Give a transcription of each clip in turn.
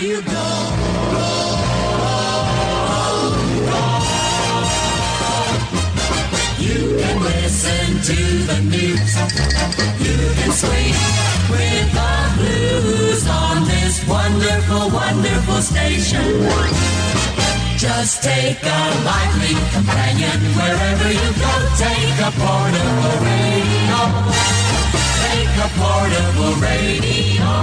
you go. You can listen to the news. You can swing with the blues on this wonderful, wonderful station. Just take a lively companion wherever you go. Take a portable radio. Take a portable radio.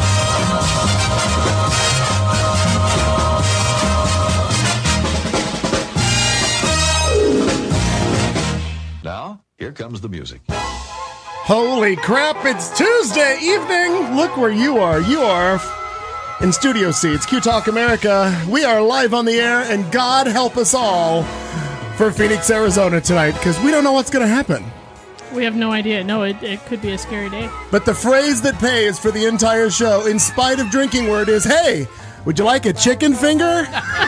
Now, here comes the music. Holy crap, it's Tuesday evening. Look where you are. You are in studio seats. Q Talk America. We are live on the air, and God help us all for Phoenix, Arizona tonight, because we don't know what's going to happen. We have no idea. No, it could be a scary day. But the phrase that pays for the entire show, in spite of drinking word, is, hey, would you like a chicken finger?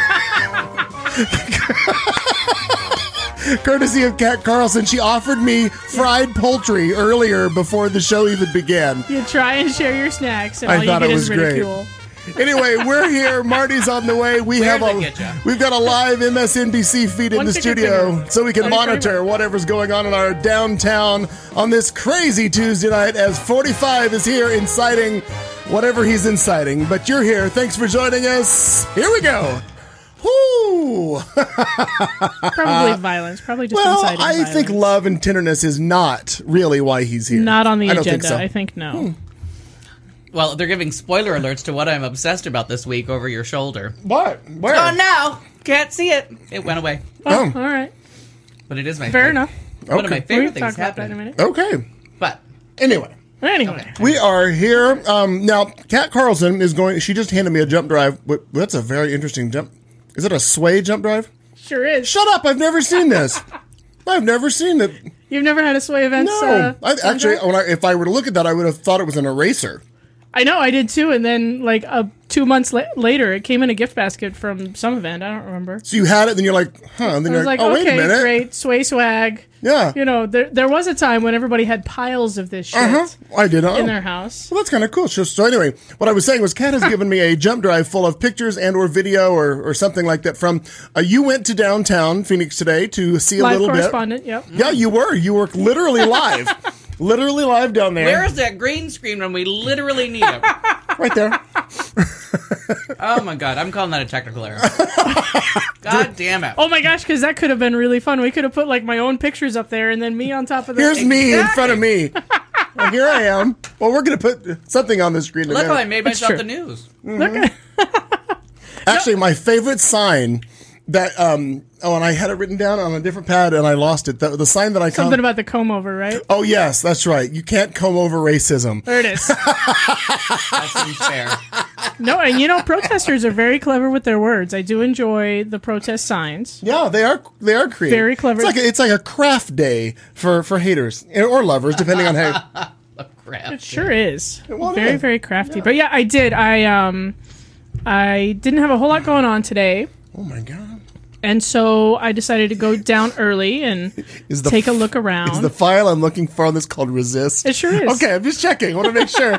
Courtesy of Kat Carlson. She offered me fried poultry earlier before the show even began. You try and share your snacks, and I all you thought get it is was great. ridicule. Anyway, we're here. Marty's on the way. We've got a live MSNBC feed in the studio so we can monitor whatever's going on in our downtown on this crazy Tuesday night as 45 is here inciting whatever he's inciting. But you're here. Thanks for joining us. Here we go. Whoo! Probably violence. Probably just inciting violence. I think love and tenderness is not really why he's here. Not on the I don't agenda. think so. I think no. Well, they're giving spoiler alerts to what I'm obsessed about this week over your shoulder. What? Where? Oh, no! Can't see it. It went away. Oh, all right. But it is my Fair favorite. enough. One of my Okay. favorite We'll things talk about that in a happened. minute. Okay. But Anyway. We are here. Now, Kat Carlson is going... She just handed me a jump drive. That's a very interesting jump. Is it a sway jump drive? Sure is. Shut up. I've never seen this. I've never seen it. You've never had a Sway Events? No. Actually, if I were to look at that, I would have thought it was an eraser. I know, I did too, and then 2 months later, it came in a gift basket from some event. I don't remember. So you had it, then you're like, huh? And then I you're was like, oh, okay, wait a minute. great, Sway swag. Yeah. You know, there was a time when everybody had piles of this shit I did. in their house. Well, that's kind of cool. So anyway, what I was saying was Kat has given me a jump drive full of pictures and or video or something like that from, you went to downtown Phoenix today to see a Live little bit. correspondent, yep. Yeah, you were. You were literally live. Literally live down there. where is that green screen when we literally need it? Right there. Oh, my God. I'm calling that a technical error. God damn it. Oh my gosh, because that could have been really fun. We could have put my own pictures up there and then me on top of the... Here's me in front of me. Well, here I am. Well, we're going to put something on the screen. Look how I made myself true. the news. Look, Actually, my favorite sign that, and I had it written down on a different pad and I lost it. The sign that I something about the comb over, right? Oh, yes, that's right. You can't comb over racism. There it is. That seems fair. No, and protesters are very clever with their words. I do enjoy the protest signs. Yeah, they are creative. Very clever. It's like a craft day for haters or lovers, depending on how. It sure is. Well, Very, yeah. very crafty. But yeah, I did. I didn't have a whole lot going on today. Oh my God. And so I decided to go down early and take a look around. Is the file I'm looking for on this called Resist? It sure is. Okay, I'm just checking. I want to make sure.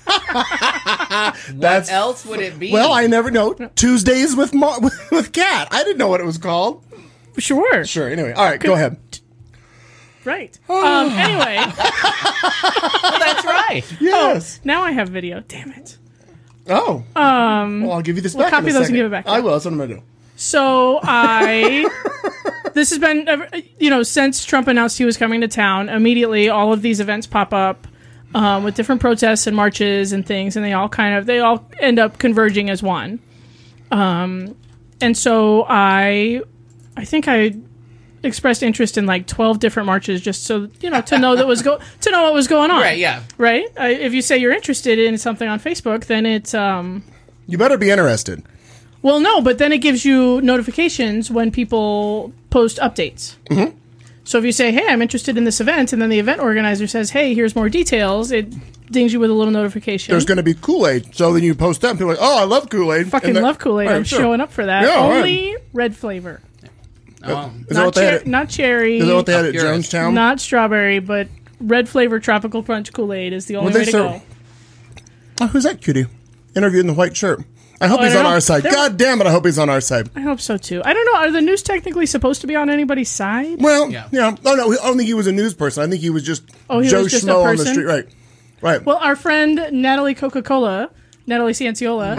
What else would it be? Well, I never know. Tuesdays with Kat. I didn't know what it was called. Sure. Sure. Anyway, all right, go ahead. Right. Anyway. Well, that's right. Yes. Now I have video. Damn it. Oh. Well, I'll give you this We'll back. copy in a those and second. give it back. I will. That's what I'm gonna do. So this has been, since Trump announced he was coming to town, immediately all of these events pop up with different protests and marches and things, and they all end up converging as one. And so I think I expressed interest in 12 different marches just so to know what was going on. Right, yeah. Right? If you say you're interested in something on Facebook, then it's You better be interested. well, no, but then it gives you notifications when people post updates. Mm-hmm. So if you say, hey, I'm interested in this event, and then the event organizer says, hey, here's more details, it dings you with a little notification. There's going to be Kool-Aid. So then you post that and people are like, oh, I love Kool-Aid. Fucking love Kool-Aid. I'm showing up for that. Yeah, Only red flavor. Oh. Is that what they had? Not cherry. Is that what they had at Purist. Jonestown? Not strawberry, but red flavor tropical punch Kool-Aid is the only way to go. Oh, who's that cutie? Interviewed in the white shirt. I hope he's I on don't our know. side. God damn it, I hope he's on our side. I hope so too. I don't know. Are the news technically supposed to be on anybody's side? Well, Yeah. yeah. Oh, no, I don't think he was a news person. I think he was just he Joe was just a Schmo on the person? street. Right. Right. Well, our friend Natalie Coca-Cola, Natalie Cianciola,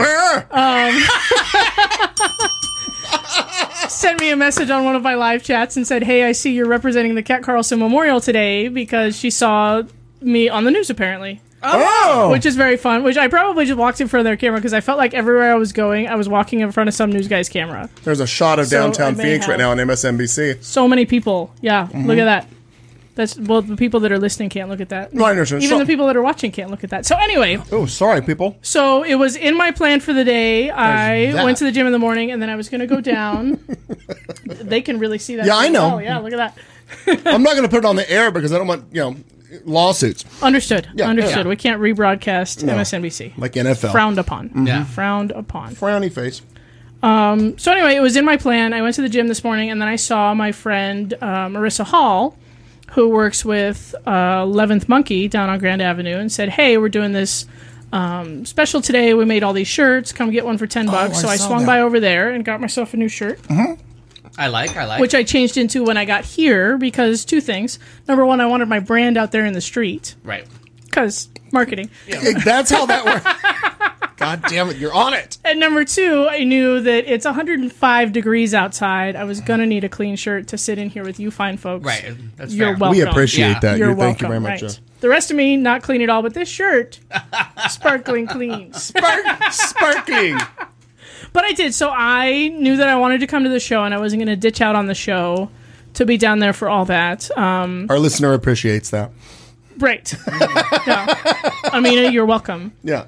sent me a message on one of my live chats and said, "Hey, I see you're representing the Cat Carlson Memorial today," because she saw me on the news apparently. Oh! Which is very fun. Which I probably just walked in front of their camera because I felt like everywhere I was going, I was walking in front of some news guy's camera. There's a shot of So downtown I may Phoenix right have- now on MSNBC. So many people. Yeah, Mm-hmm. look at that. That's the people that are listening can't look at that. No, I understand. Even So- the people that are watching can't look at that. So anyway, Oh, sorry, people. so it was in my plan for the day. I that. went to the gym in the morning, and then I was going to go down. They can really see that. Yeah, I as know. well. Yeah, look at that. I'm not going to put it on the air because I don't want, lawsuits Understood. Yeah, Understood. yeah. We can't rebroadcast MSNBC. like NFL. Frowned upon. Yeah. Frowned upon. Frowny face. So anyway, it was in my plan. I went to the gym this morning, and then I saw my friend Marissa Hall, who works with 11th Monkey down on Grand Avenue, and said, "Hey, we're doing this special today. We made all these shirts. Come get one for $10." I So I saw swung that. by over there and got myself a new shirt, I like. which I changed into when I got here because two things. Number one, I wanted my brand out there in the street Right. because marketing. That's how that works. God damn it, you're on it. And number two, I knew that it's 105 degrees outside. I was going to need a clean shirt to sit in here with you fine folks. Right. That's You're fair. welcome. We appreciate Yeah. that. You're Thank welcome. you very much. Right. The rest of me, not clean at all, but this shirt, sparkling clean. Sparkling. But I did. So I knew that I wanted to come to the show, and I wasn't going to ditch out on the show to be down there for all that. Our listener appreciates that. Right. Yeah. Amina, you're welcome. Yeah.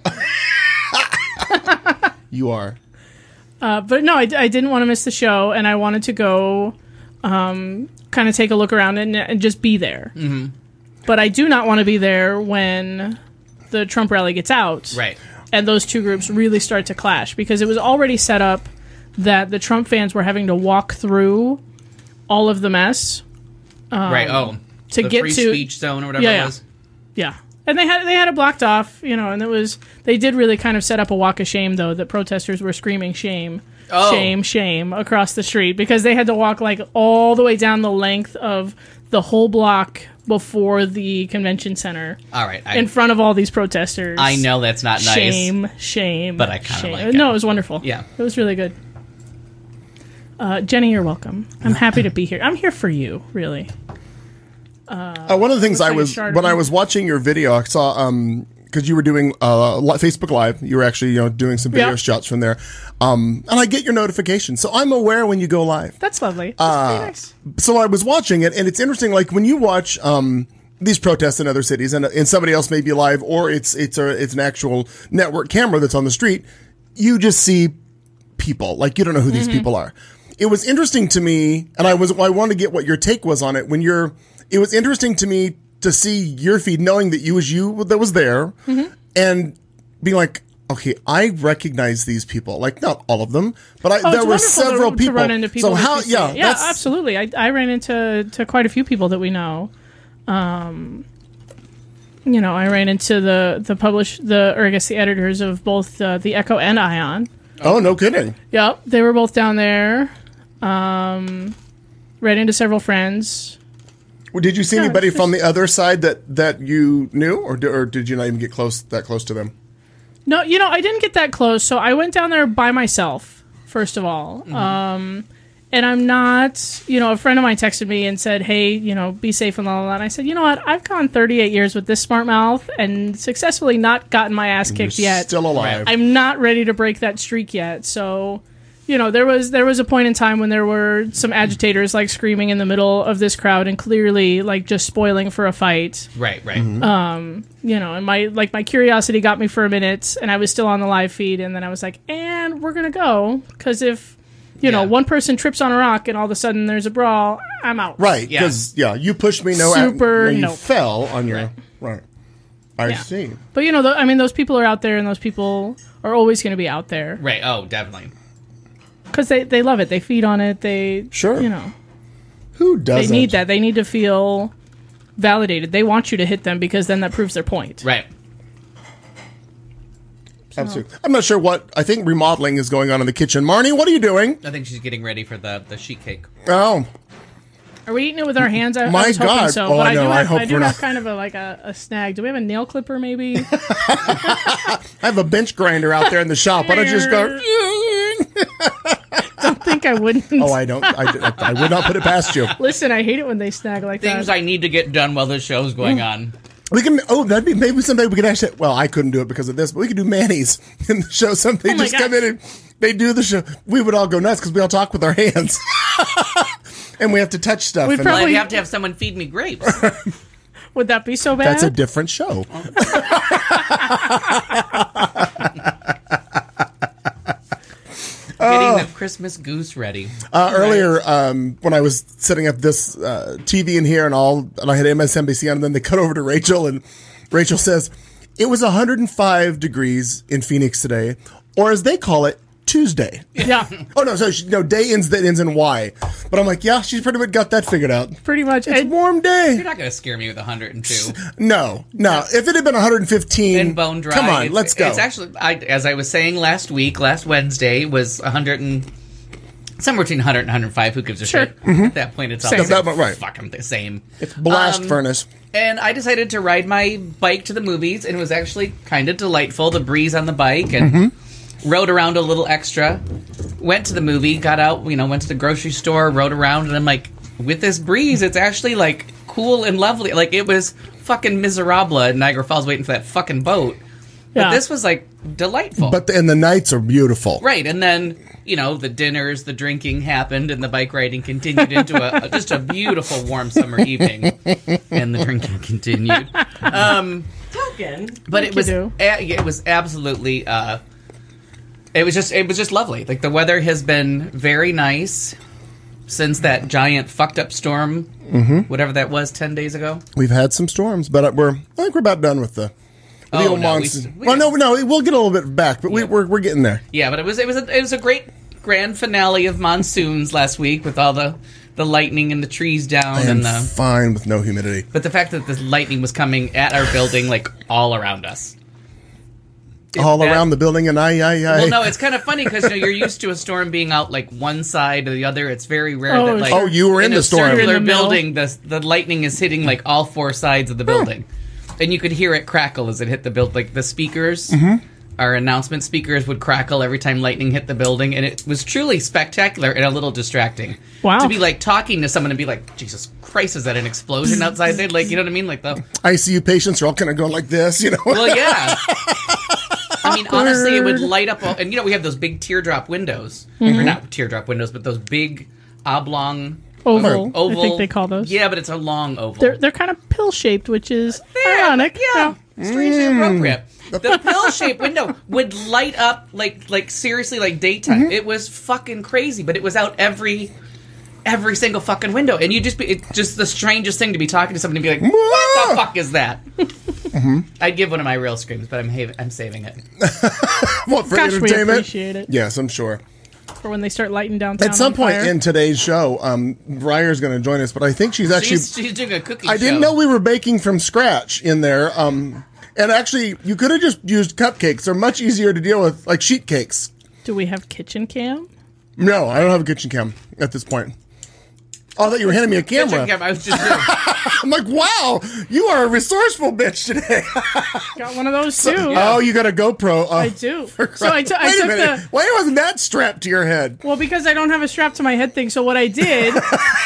You are. But no, I didn't want to miss the show, and I wanted to go kind of take a look around and just be there. Mm-hmm. But I do not want to be there when the Trump rally gets out. Right. And those two groups really start to clash, because it was already set up that the Trump fans were having to walk through all of the mess. Right. Oh. to the get free to- speech zone or whatever Yeah, it yeah. was. Yeah. And they had it blocked off, and they did really kind of set up a walk of shame, though, that protesters were screaming shame, Oh. shame, shame across the street, because they had to walk like all the way down the length of the whole block before the convention center All right. in front of all these protesters. I know that's not nice. Shame, shame. But I kinda shame. like it. No, it was wonderful. Yeah. It was really good. Jenny, you're welcome. I'm happy to be here. I'm here for you, really. One of the things when I was watching your video, I saw because you were doing Facebook Live, you were actually doing some video Yeah. shots from there, and I get your notifications, so I'm aware when you go live. That's lovely. That's pretty nice. So I was watching it, and it's interesting. Like when you watch these protests in other cities, and somebody else may be live, or it's an actual network camera that's on the street, you just see people. Like you don't know who these people are. It was interesting to me, and I wanted to get what your take was on it. It was interesting to me to see your feed, knowing that you that was there, and being like, okay, I recognize these people. Like not all of them, but there It's were wonderful several to people. run into people. So that how? you see. Yeah, yeah, that's- absolutely. I ran into quite a few people that we know. I ran into the editors of both the Echo and Ion. Oh, no kidding. Yep, they were both down there. Ran into several friends. Well, did you see Yeah, anybody it's from the other side that you knew, or did you not even get that close to them? No, I didn't get that close, so I went down there by myself, first of all. And I'm not, a friend of mine texted me and said, hey, be safe and blah. And I said, you know what? I've gone 38 years with this smart mouth and successfully not gotten my ass kicked You're yet. Still alive. I'm not ready to break that streak yet. So, there was a point in time when there were some agitators like screaming in the middle of this crowd and clearly like just spoiling for a fight. Right. And my curiosity got me for a minute, and I was still on the live feed, and then I was like, and we're gonna go, because if one person trips on a rock and all of a sudden there's a brawl, I'm out. Right, Yeah. because you pushed me. Super you nope. fell on your right. I Yeah. see. But those people are out there, and those people are always going to be out there Right. Oh, definitely. because they love it. They feed on it. They Sure. Who they doesn't? need that. They need to feel validated. They want you to hit them because then that proves their point. Right. Absolutely. I'm not sure what. I think remodeling is going on in the kitchen. Marnie, what are you doing? I think she's getting ready for the sheet cake. Oh. Are we eating it with our hands? I My was hoping God. so. Oh, But I know. I hope I do we're have not. kind of a snag. Do we have a nail clipper maybe? I have a bench grinder out there in the shop. Why don't you just go? Don't think I wouldn't. Oh, I don't. I would not put it past you. Listen, I hate it when they snag like Things that. I need to get done while this show's going on. We can. Oh, that'd be maybe someday we could actually. Well, I couldn't do it because of this, but we could do Manny's in the show. Somebody Oh my just come gosh. in and they do the show. We would all go nuts because we all talk with our hands, and we have to touch stuff. We'd and Well, I'd Probably- have to have someone feed me grapes. Would that be so bad? that's a different show. Getting the Christmas goose ready. Earlier, when I was setting up this TV in here and I had MSNBC on, and then they cut over to Rachel, and Rachel says, it was 105 degrees in Phoenix today, or as they call it, Tuesday. Yeah, Oh, no, so day ends that ends in Y. But I'm like, yeah, she's pretty much got that figured out. pretty much. It's a warm day. You're not going to scare me with 102. No. If it had been 115, And bone dry. come on, It's- let's go. It's actually, as I was saying last Wednesday, was 100 and somewhere between 100 and 105. Who gives a Sure. shit? At that point, it's all Same. the same. That- right. Fucking the same. It's blast furnace. And I decided to ride my bike to the movies, and it was actually kind of delightful. The breeze on the bike, and rode around a little extra. Went to the movie, got out, went to the grocery store, rode around, and I'm like, with this breeze, it's actually like cool and lovely. Like it was fucking miserable in Niagara Falls waiting for that fucking boat. But Yeah. this was like delightful. And the nights are beautiful. Right, and then the dinners, the drinking happened, and the bike riding continued into just a beautiful warm summer evening, and the drinking continued. But it was you do. it was absolutely it was just lovely. Like the weather has been very nice since that giant fucked up storm, whatever that was, 10 days ago. We've had some storms, but I think we're about done with the old no, monsoon. No, we'll get a little bit back, but we're getting there. Yeah, but it was a great grand finale of monsoons last week with all the lightning and the trees down And and the. fine with no humidity. But the fact that the lightning was coming at our building, like all around us. All That- around the building, and Well, no, it's kind of funny because you're used to a storm being out like one side or the other. It's very rare Oh, that like Oh, you were in a the storm. circular In the middle. building, the lightning is hitting like all four sides of the building, and you could hear it crackle as it hit the building. Like the speakers, our announcement speakers would crackle every time lightning hit the building, and it was truly spectacular and a little distracting. Wow. To be like talking to someone and be like, Jesus Christ, is that an explosion outside there? Like, you know what I mean? Like the ICU patients are all kind of going like this, well, yeah. I mean, honestly, it would light up, and we have those big teardrop windows, or not teardrop windows, but those big oblong Oval, oval. I think they call those. Yeah, but it's a long oval. They're kind of pill shaped, which is ironic. Yeah, strangely appropriate. The pill-shaped window would light up like seriously like daytime. It was fucking crazy, but it was out every single fucking window, and it's just the strangest thing to be talking to somebody and be like, "What the fuck is that?" I'd give one of my real screams, but I'm saving it. What, for Gosh, we entertainment? appreciate it. Yes, I'm sure. For when they start lighting downtown. At some on point fire. in today's show, Briar's going to join us, but I think she's actually. She's doing a cookie. I didn't show. know we were baking from scratch in there. And actually, you could have just used cupcakes. They're much easier to deal with, like sheet cakes. Do we have kitchen cam? No, I don't have a kitchen cam at this point. Oh, I thought you were handing me a camera. I was just I'm like, wow, you are a resourceful bitch today. Got one of those too. Oh, you got a GoPro. Oh, I do. So I Wait took a minute. the. Why wasn't that strapped to your head? Well, because I don't have a strap to my head thing. So what I did.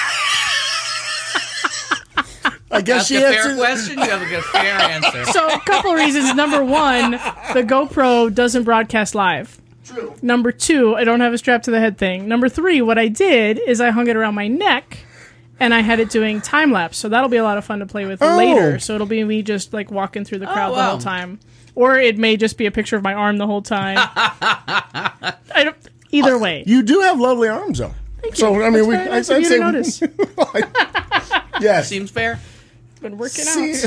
I guess ask she a fair answered. question. You have a good fair answer. So a couple of reasons. Number one, the GoPro doesn't broadcast live. True. Number two, I don't have a strap to the head thing. Number three, what I did is I hung it around my neck, and I had it doing time lapse. So that'll be a lot of fun to play with later. So it'll be me just like walking through the crowd the wow. whole time, or it may just be a picture of my arm the whole time. Either way. You do have lovely arms, though. So I mean, That's very nice of you to notice. Yes. Seems fair. Been working See-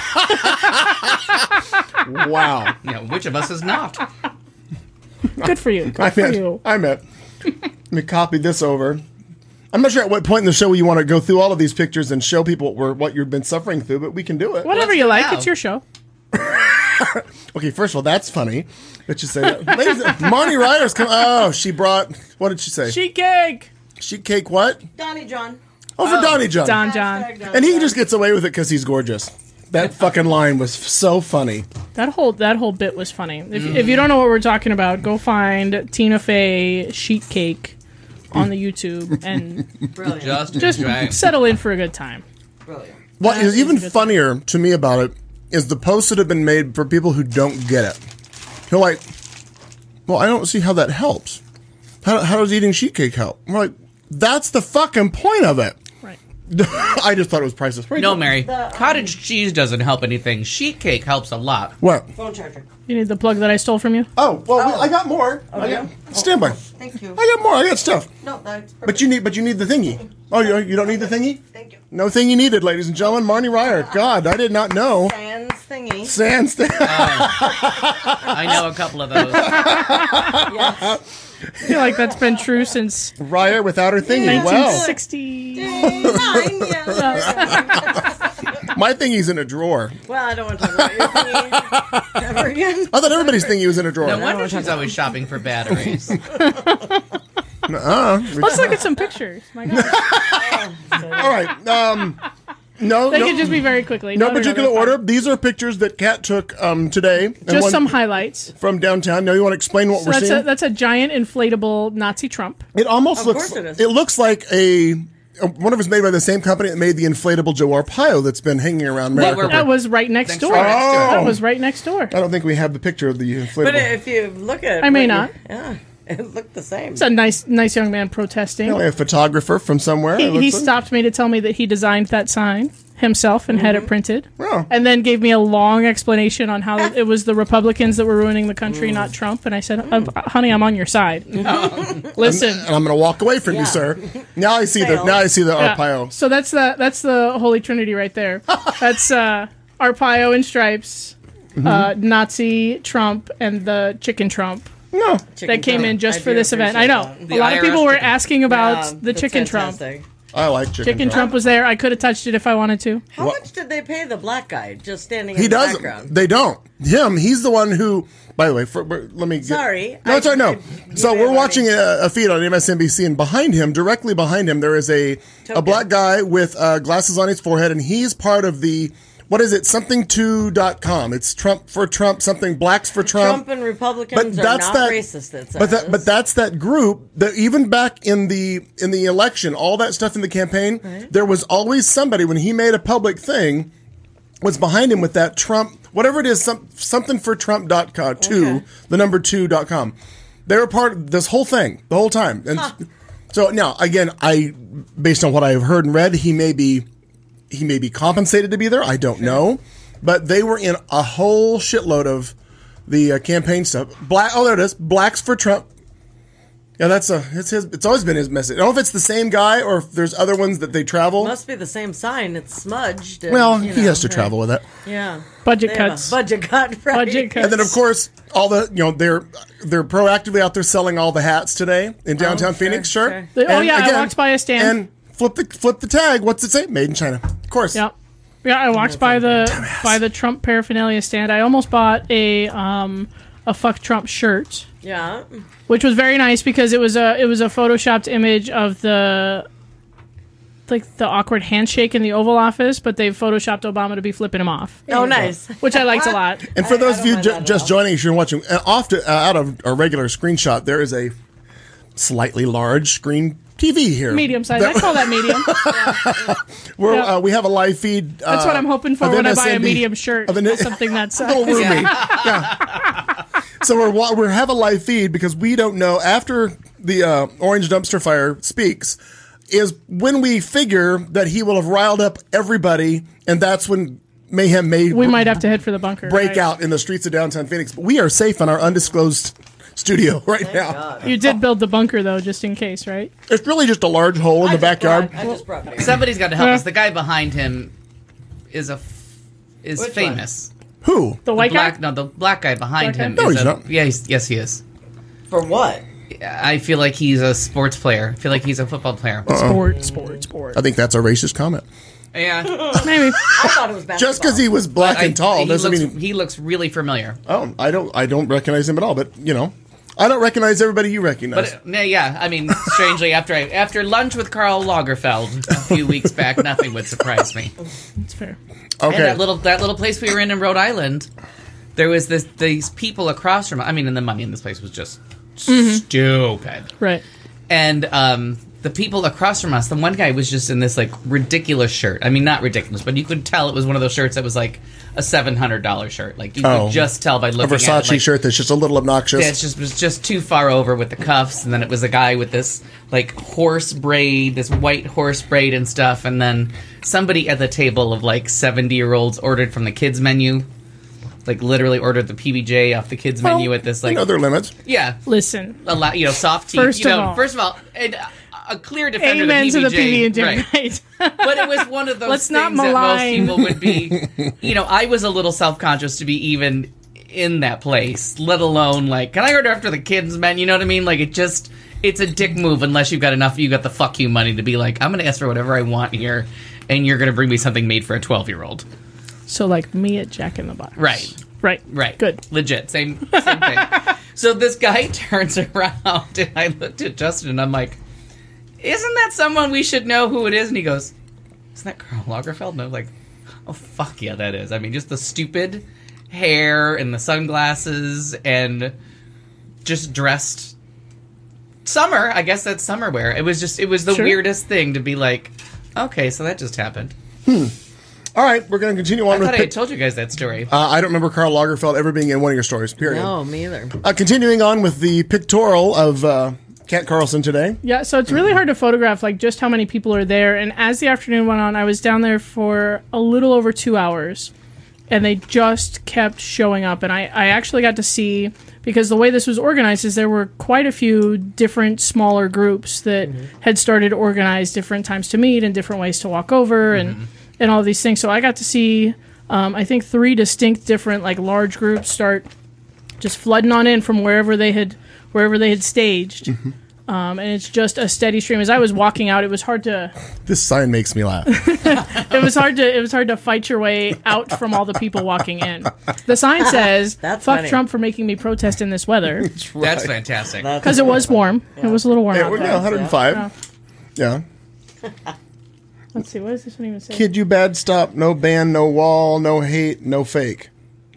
out. Wow. Which of us is not? Good for you. Good for you. I meant. Let me copy this over. I'm not sure at what point in the show you want to go through all of these pictures and show people what you've been suffering through, but we can do it. Whatever Let's you do it like, now. it's your show. Okay, first of all, that's funny. Let's just say that. Marnie Ryder's come. Oh, she brought. What did she say? Sheet cake. Sheet cake. What? Donnie John. Oh, for Donnie John. Don John. And he just gets away with it because he's gorgeous. That fucking line was so funny. That whole bit was funny. If you don't know what we're talking about, go find Tina Fey sheet cake on the YouTube and just settle in for a good time. Brilliant. What is even funnier to me about it is the posts that have been made for people who don't get it. They're like, well, I don't see how that helps. How does eating sheet cake help? We're like, that's the fucking point of it. Right. I just thought it was priceless. No, Mary. Cottage cheese doesn't help anything. Sheet cake helps a lot. What? Phone charger. You need the plug that I stole from you? Oh, well, I got more. Stand by. Thank you. I got more. I got stuff. No, that's perfect. But you need the thingy. Oh, you don't need the thingy? Thank you. No thingy needed, ladies and gentlemen. Marnie Ryer. God, I did not know. Sans thingy. Sans. I know a couple of those. Yes. I feel like that's been true since Ryer without her thingy. Wow. 1960. Mine, yeah. My thingy's in a drawer. Well, I don't want to talk about your thingy ever again. I thought everybody's thingy was in a drawer. No wonder she's always shopping for batteries. Let's look at some pictures. My God. All right. No, They could just be very quickly. no particular order. These are pictures that Kat took today. and Just one some highlights. from downtown. Now you want to explain what So we're seeing? that's a giant inflatable Nazi Trump. It almost Of looks. course it is. It looks like one of us made by the same company that made the inflatable Joe Arpaio that's been hanging around America. That was right next Thanks door. for extra. That was right next door. I don't think we have the picture of the inflatable. But if you look at it. I may what not. Yeah. It looked the same. It's a nice young man protesting. Probably a photographer from somewhere. it He looks like. stopped me to tell me that he designed that sign himself and had it printed. Oh. And then gave me a long explanation on how it was the Republicans that were ruining the country, not Trump. And I said, honey, I'm on your side. Listen. And I'm going to walk away from you, sir. Now I see the Yeah. Arpaio. So that's the Holy Trinity right there. That's Arpaio in stripes, Nazi Trump, and the chicken Trump. No. That came in just for this event. I know. The A lot of people IRS were chicken. asking about the chicken Trump. I like chicken. Chicken Trump was there. I could have touched it if I wanted to. How much did they pay the black guy just standing He in the doesn't. background? They don't. He's the one who. By the way, let me. Sorry. No, it's all right. No. So you we're know watching a feed on MSNBC, and behind him, directly behind him, there is a black guy with glasses on his forehead, and he's part of the. What is it? Something2.com. It's Trump for Trump. Something blacks for Trump. Trump and Republicans are not racist. It says. But that's that group that even back in the election, all that stuff in the campaign, there was always somebody when he made a public thing was behind him with that Trump, whatever it is, something for Trump.com, the number 2.com. They were part of this whole thing the whole time. And so now, again, based on what I've heard and read, he may be compensated to be there. I don't know. But they were in a whole shitload of the campaign stuff. There it is. Blacks for Trump. Yeah, it's always been his message. I don't know if it's the same guy or if there's other ones that they travel. Must be the same sign. It's smudged. And, Well, he has to travel with it. Yeah. Budget They have a cuts. Budget cut. Right. Budget cuts. And then, of course, all the they're proactively out there selling all the hats today in downtown Phoenix. Sure. I walked by a stand. And flip the tag. What's it say? Made in China. Of course. Yep. Yeah, I walked by the Trump paraphernalia stand. I almost bought a fuck Trump shirt. Yeah. Which was very nice because it was a photoshopped image of the awkward handshake in the Oval Office, but they've photoshopped Obama to be flipping him off. Oh, nice. Which I liked a lot. And for those of you mind that at just all. joining us, you're watching out of a regular screenshot. There is a slightly large screen TV here. Medium size. I call that medium. We have a live feed. That's what I'm hoping for of when I buy a MSNB medium shirt. Something that's a little roomy. Yeah. So we have a live feed because we don't know after the orange dumpster fire speaks is when we figure that he will have riled up everybody, and that's when mayhem we might have to head for the bunker. break right? out in the streets of downtown Phoenix. But we are safe in our undisclosed studio right now. You did build the bunker though, just in case, right? It's really just a large hole in the backyard. I just brought beer. Somebody's got to help us. The guy behind him is Which famous. Who? The white guy. The black guy behind Black him. guy? No, is he's not. Yeah, yes, he is. For what? I feel like he's a sports player. I feel like he's a football player. Sport. I think that's a racist comment. Yeah. Maybe. I thought it was basketball. Just because he was black and tall doesn't mean he looks really familiar. Oh, I don't recognize him at all. But I don't recognize everybody you recognize. But yeah, I mean, strangely, after lunch with Karl Lagerfeld a few weeks back, nothing would surprise me. That's fair. Okay. And that little place we were in Rhode Island, there was these people across from. I mean, and the money in this place was just stupid. Right. And the people across from us, the one guy was just in this like ridiculous shirt. I mean, not ridiculous, but you could tell it was one of those shirts that was like a $700 shirt. Like you could just tell by looking at it. A Versace shirt that's just a little obnoxious. Yeah, it was just too far over with the cuffs, and then it was a guy with this like horse braid, this white horse braid and stuff, and then somebody at the table of like 70-year-olds ordered from the kids menu. Like literally ordered the PBJ off the kids menu at this like their limits. Yeah, Listen, a lot, soft tea. First of all, and a clear defender amen of the to the PBJ, right? But it was one of those Let's things not that most malign. people would be. I was a little self-conscious to be even in that place, let alone like, can I order after the kids menu? You know what I mean? Like it's a dick move unless you got the fuck you money to be like, I'm going to ask for whatever I want here, and you're going to bring me something made for a 12-year-old. So like me at Jack in the Box. Right. Good. Legit. Same thing. So this guy turns around, and I looked at Justin, and I'm like, isn't that someone we should know who it is? And he goes, isn't that Karl Lagerfeld? And I was like, oh, fuck yeah, that is. I mean, just the stupid hair and the sunglasses and just dressed summer. I guess that's summer wear. It was the weirdest thing to be like, okay, so that just happened. All right, we're going to continue on I with... thought I had told you guys that story. I don't remember Karl Lagerfeld ever being in one of your stories, period. No, me either. Continuing on with the pictorial of Kat Carlson today. Yeah, so it's really hard to photograph like just how many people are there. And as the afternoon went on, I was down there for a little over 2 hours, and they just kept showing up. And I actually got to see, because the way this was organized is there were quite a few different smaller groups that had started to organize different times to meet and different ways to walk over and all of these things. So I got to see, I think, 3 distinct different like large groups start just flooding on in from wherever they had staged. And it's just a steady stream. As I was walking out, it was hard to... This sign makes me laugh. It was hard to fight your way out from all the people walking in. The sign says, That's fuck funny. Trump for making me protest in this weather. That's fantastic. Because it was warm. It was a little warm out Yeah, there. 105. Yeah. Let's see, what does this one even say? Kid you bad, stop. No ban, no wall, no hate, no fake.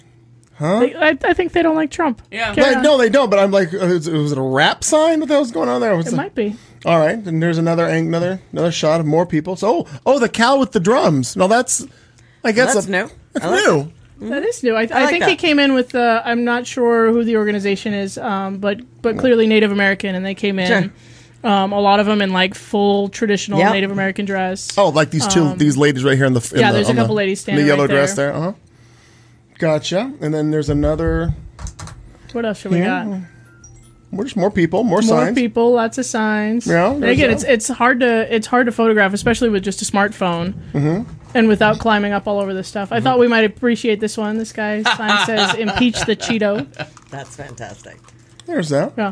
I think they don't like Trump. Yeah. Carry on. No, they don't, but I'm like, was it a rap sign? What the hell's going on there? It might be. All right, and there's another shot of more people. So, the cow with the drums. No, that's, I guess... That's new. That's I like new. That is new. I like think that. he came in with I'm not sure who the organization is, but clearly Native American, and they came in. Sure. A lot of them in like full traditional Yep. Native American dress. Oh, like these these ladies right here in the... there's a couple ladies standing in the yellow right dress there. there. Uh-huh. Gotcha. And then there's another... What else should we got? There's more people, more More signs. people, lots of signs. Yeah, And there's again, that. it's hard to photograph, especially with just a smartphone, and without climbing up all over this stuff. I thought we might appreciate this one. This guy's sign says "Impeach the Cheeto." That's fantastic. There's that. Yeah.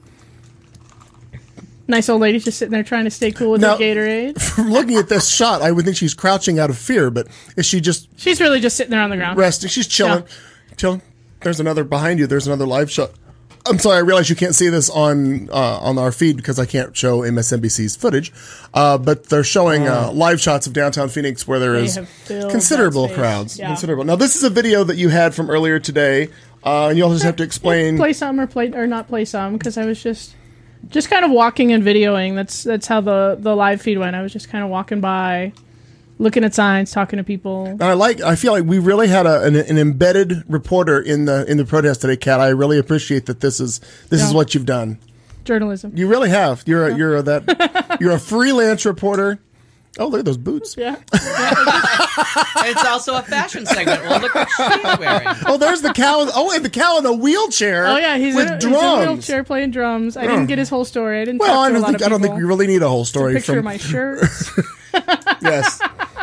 Nice old lady just sitting there trying to stay cool with Now- her Gatorade. From looking at this shot, I would think she's crouching out of fear, but is she just She's really just sitting there on the ground. resting? She's chilling. Chilling. There's another behind you. There's another live shot. I'm sorry, I realize you can't see this on our feed because I can't show MSNBC's footage, but they're showing live shots of downtown Phoenix where there They is have filled considerable that space. crowds. Yeah. Considerable. Now, this is a video that you had from earlier today, and you'll just have to explain. Play some or not play some, because I was just kind of walking and videoing. That's how the live feed went. I was just kind of walking by, looking at signs, talking to people. And I feel like we really had an embedded reporter in the protest today, Kat. I really appreciate that this is what you've done. Journalism. You really have. You're a freelance reporter. Oh, look at those boots. Yeah. It's also a fashion segment. Well, look what she's wearing. Oh, there's the cow. And the cow in a wheelchair. Oh yeah, he's with in a drums. wheelchair playing drums. I didn't get his whole story. I didn't. Well, talk I to a don't lot think of I don't think people. you really need a whole story. Picture from of my shirts. Yes.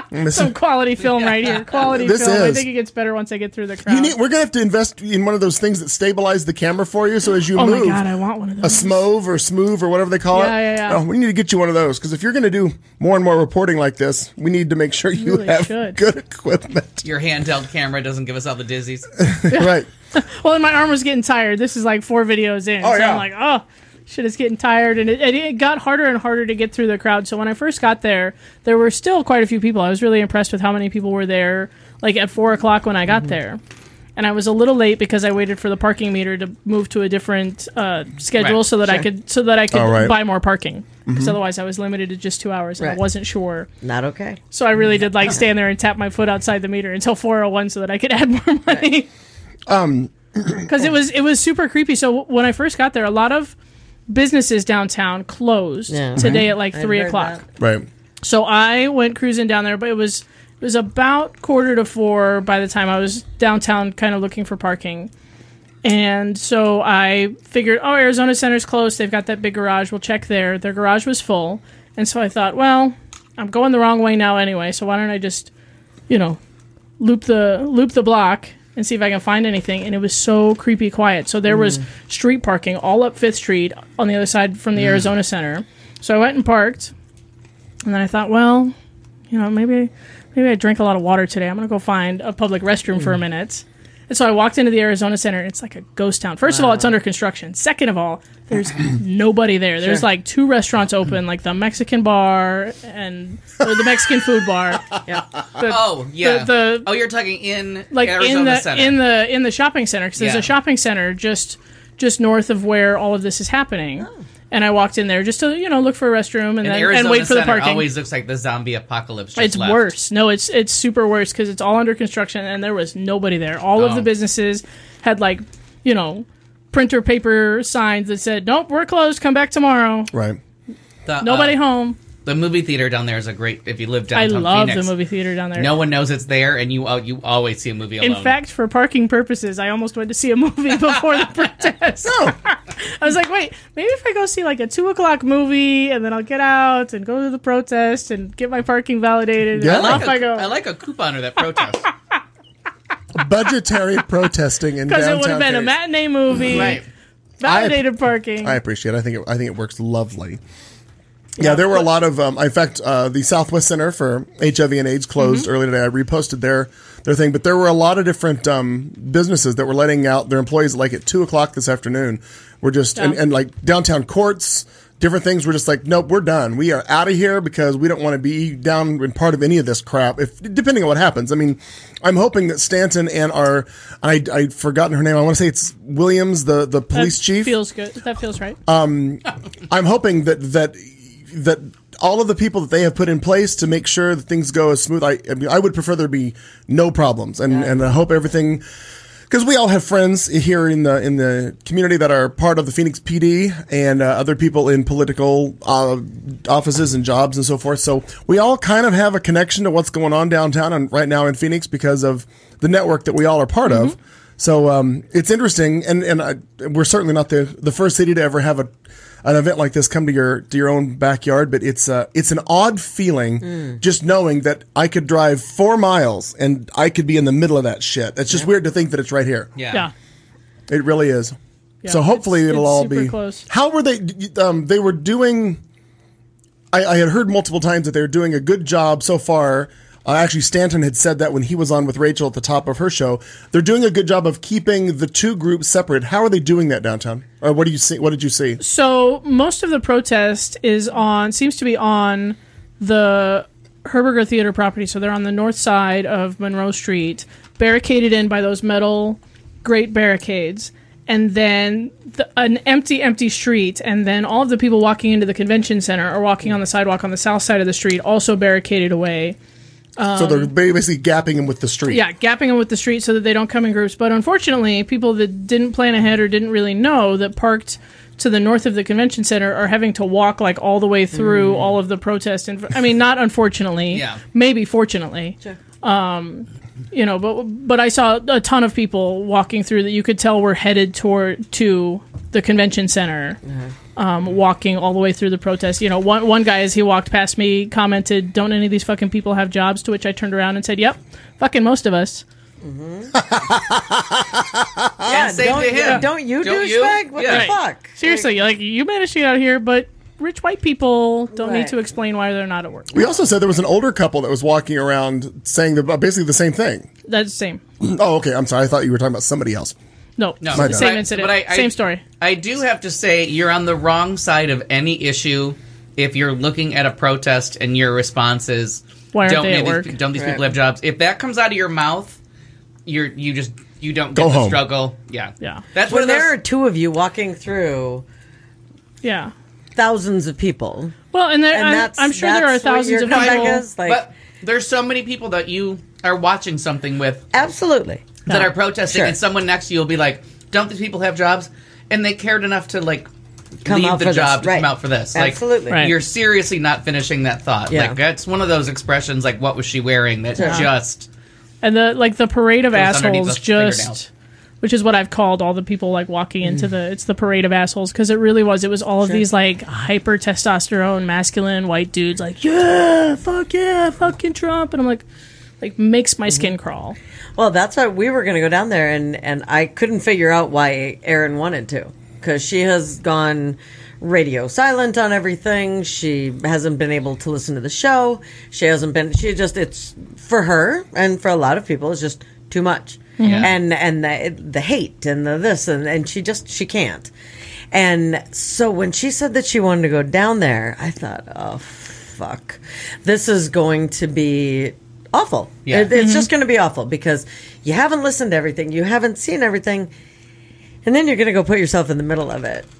Some quality film right here. Quality This film. I is. think it gets better once I get through the crowd. We're going to have to invest in one of those things that stabilize the camera for you, so as you oh move. my God, I want one of those. A Smove or Smooth or whatever they call it. Yeah. Oh, we need to get you one of those, because if you're going to do more and more reporting like this, we need to make sure you really have should. good equipment. Your handheld camera doesn't give us all the dizzies. Right. Well, and my arm was getting tired. This is like 4 videos in. Oh, so yeah. I'm like, oh, shit, it's getting tired. And it got harder and harder to get through the crowd. So when I first got there were still quite a few people. I was really impressed with how many people were there, like at 4 o'clock when I got there. And I was a little late because I waited for the parking meter to move to a different schedule Right. so that I could Oh, right. buy more parking. Because otherwise I was limited to just 2 hours and I Right. wasn't sure. Not okay. So I really did like stand there and tap my foot outside the meter until 4:01 so that I could add more money. Because it was super creepy. So when I first got there, a lot of businesses downtown closed Yeah. today at like I'd 3 heard o'clock. that. Right. So I went cruising down there, but it was about 3:45 by the time I was downtown, kind of looking for parking. And so I figured, oh, Arizona Center's closed. They've got that big garage. We'll check there. Their garage was full. And so I thought, well, I'm going the wrong way now anyway. So why don't I just, loop the block and see if I can find anything. And it was so creepy quiet. So there was street parking all up 5th Street on the other side from the Arizona Center. So I went and parked. And then I thought, well, maybe I drank a lot of water today. I'm going to go find a public restroom for a minute. And so I walked into the Arizona Center, and it's like a ghost town. First of all, it's under construction. Second of all, there's nobody there. There's like 2 restaurants open, like the Mexican bar or the Mexican food bar. Yeah. You're talking in Like Arizona Center. in the shopping center, because there's Yeah. a shopping center just north of where all of this is happening. And I walked in there just to look for a restroom and then Arizona wait for the Center parking. always looks like the zombie apocalypse. Just It's left. worse. No, it's super worse because it's all under construction and there was nobody there. All of the businesses had like, printer paper signs that said, "Nope, we're closed. Come back tomorrow." Right. Nobody home. The movie theater down there is a great. If you live I downtown love Phoenix, the movie theater down there. no one knows it's there, and you always see a movie alone. In fact, for parking purposes, I almost went to see a movie before the protest. I was like, wait, maybe if I go see like a 2 o'clock movie and then I'll get out and go to the protest and get my parking validated Yeah. and off I go. I like a couponer that protests. Budgetary protesting in Because downtown it would have been a Phoenix. matinee movie, Right. validated parking. I appreciate it. I think it works lovely. Yeah, there were a lot of. In fact, the Southwest Center for HIV and AIDS closed earlier today. I reposted their thing, but there were a lot of different businesses that were letting out their employees like at 2 o'clock this afternoon. We're just and like downtown courts, different things. We're just like, nope, we're done. We are out of here because we don't want to be down in part of any of this crap. If depending on what happens, I mean, I'm hoping that Stanton and I've forgotten her name. I want to say it's Williams, the police chief. Feels good. That feels right. I'm hoping that all of the people that they have put in place to make sure that things go as smooth. I mean, I would prefer there be no problems, and I hope everything. Because we all have friends here in the community that are part of the Phoenix PD and other people in political offices and jobs and so forth. So we all kind of have a connection to what's going on downtown and right now in Phoenix because of the network that we all are part of. So it's interesting, and we're certainly not the first city to ever have an event like this come to your own backyard, but it's an odd feeling just knowing that I could drive 4 miles and I could be in the middle of that shit. It's just weird to think that it's right here. Yeah. It really is. Yeah, So hopefully it's it'll all super be close. How were they? They were doing. I had heard multiple times that they were doing a good job so far. Actually, Stanton had said that when he was on with Rachel at the top of her show. They're doing a good job of keeping the 2 groups separate. How are they doing that downtown? Or what do you see? What did you see? So most of the protest seems to be on the Herberger Theater property. So they're on the north side of Monroe Street, barricaded in by those metal great barricades. And then an empty street, and then all of the people walking into the convention center are walking on the sidewalk on the south side of the street, also barricaded away. So they're basically gapping them with the street. Yeah, gapping them with the street so that they don't come in groups. But unfortunately, people that didn't plan ahead or didn't really know that parked to the north of the convention center are having to walk like all the way through all of the protest. And I mean, not unfortunately, maybe fortunately. Sure. But I saw a ton of people walking through that you could tell were headed to the convention center, walking all the way through the protest. You know, one guy, as he walked past me, commented, "Don't any of these fucking people have jobs?" To which I turned around and said, "Yep, fucking most of us." Yeah, same to him. Don't you, douchebag? What the fuck? Seriously, like, you managed to get out here, but rich white people don't need to explain why they're not at work. We also said there was an older couple that was walking around saying basically the same thing. That's the same. Oh, okay. I'm sorry. I thought you were talking about somebody else. No, same incident, same story. I do have to say, you're on the wrong side of any issue if you're looking at a protest and your response is, why aren't they at work? Don't these people have jobs? If that comes out of your mouth, you don't get the struggle. Yeah. That's when there are two of you walking through. Yeah. Thousands of people. Well, and I'm sure there are thousands of people. But there's so many people that you are watching something with. Absolutely. That are protesting, and someone next to you will be like, "Don't these people have jobs?" And they cared enough to leave the job to come out for this. Absolutely. Like, you're seriously not finishing that thought. Yeah. Like, that's one of those expressions, like, what was she wearing? That just... And the parade of assholes which is what I've called all the people, like, walking into it's the parade of assholes, because it really was. It was all of these, like, hyper testosterone, masculine white dudes, like, yeah, fucking Trump. And I'm like makes my skin crawl. Well, that's why we were going to go down there, and I couldn't figure out why Erin wanted to, because she has gone radio silent on everything. She hasn't been able to listen to the show. It's for her, and for a lot of people, it's just too much. Yeah. And the hate and the this, and she can't. And so when she said that she wanted to go down there, I thought, oh, fuck. This is going to be awful. Yeah. It's just going to be awful, because you haven't listened to everything. You haven't seen everything. And then you're going to go put yourself in the middle of it,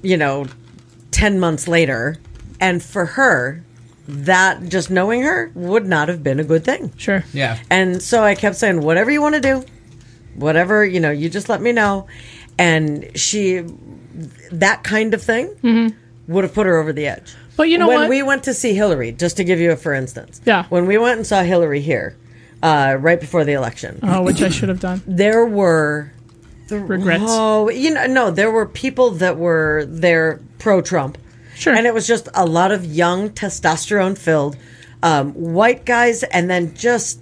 10 months later. And for her, that, just knowing her, would not have been a good thing. Sure. Yeah. And so I kept saying, whatever you want to do, whatever, you just let me know. And that kind of thing would have put her over the edge. But you know when what? we went to see Hillary, just to give you a for instance. Yeah. When we went and saw Hillary here, right before the election. Oh, which I should have done. There were... regrets. Oh, no, there were people that were there pro-Trump. Sure. And it was just a lot of young, testosterone-filled white guys, and then just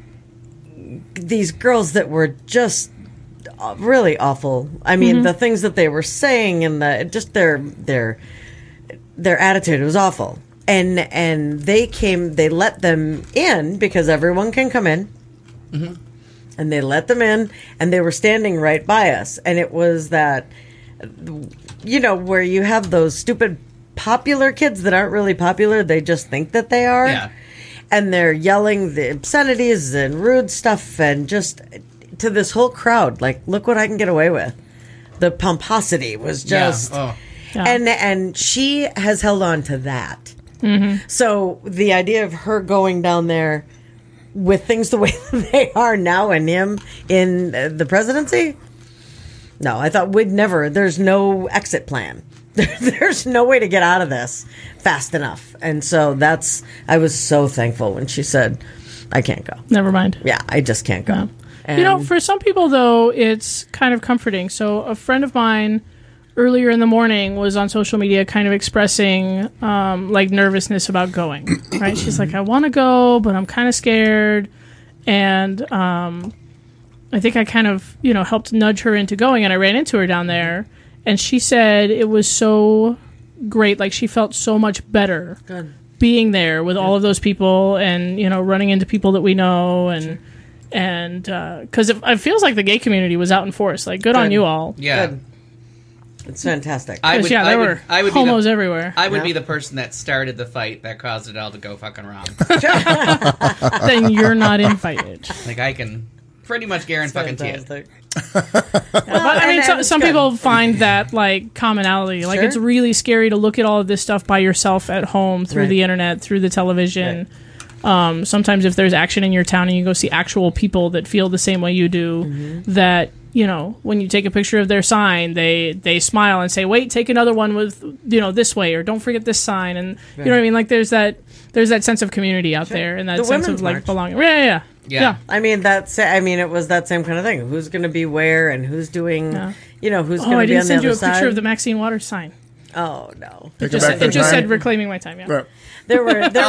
these girls that were just really awful. I mean, the things that they were saying and their attitude was awful. And they let them in, because everyone can come in. Mm-hmm. And they let them in, and they were standing right by us. And it was that, where you have those stupid popular kids that aren't really popular. They just think that they are. Yeah. And they're yelling the obscenities and rude stuff, and just to this whole crowd, like, look what I can get away with. The pomposity was just... Yeah. Oh. Yeah. And she has held on to that. Mm-hmm. So the idea of her going down there with things the way they are now, and him in the presidency, no, I thought there's no exit plan. There's no way to get out of this fast enough. And so I was so thankful when she said, I can't go. Never mind. Yeah, I just can't go. No. And for some people, though, it's kind of comforting. So a friend of mine earlier in the morning was on social media kind of expressing nervousness about going, right? She's like, I want to go, but I'm kind of scared. And I think I kind of, helped nudge her into going, and I ran into her down there, and she said it was so great. Like, she felt so much better being there with all of those people, and, running into people that we know, and because it feels like the gay community was out in force. Like, good on you all. Yeah. Good. It's fantastic. There were homos everywhere. I would be the person that started the fight that caused it all to go fucking wrong. Then you're not invited. Like, I can pretty much guarantee it. But I mean, some people find that, like, commonality. Like, it's really scary to look at all of this stuff by yourself at home through the internet, through the television. Right. Sometimes if there's action in your town and you go see actual people that feel the same way you do, that, when you take a picture of their sign, they smile and say, wait, take another one with, this way, or don't forget this sign. And you know what I mean? Like, there's that sense of community out there, and that sense of, like, belonging. Yeah. Yeah. I mean, it was that same kind of thing. Who's going to be where and who's doing, who's going to be on the other side. I didn't send you a picture of the Maxine Waters sign. Oh, no. Take It just said reclaiming my time, yeah. Right. There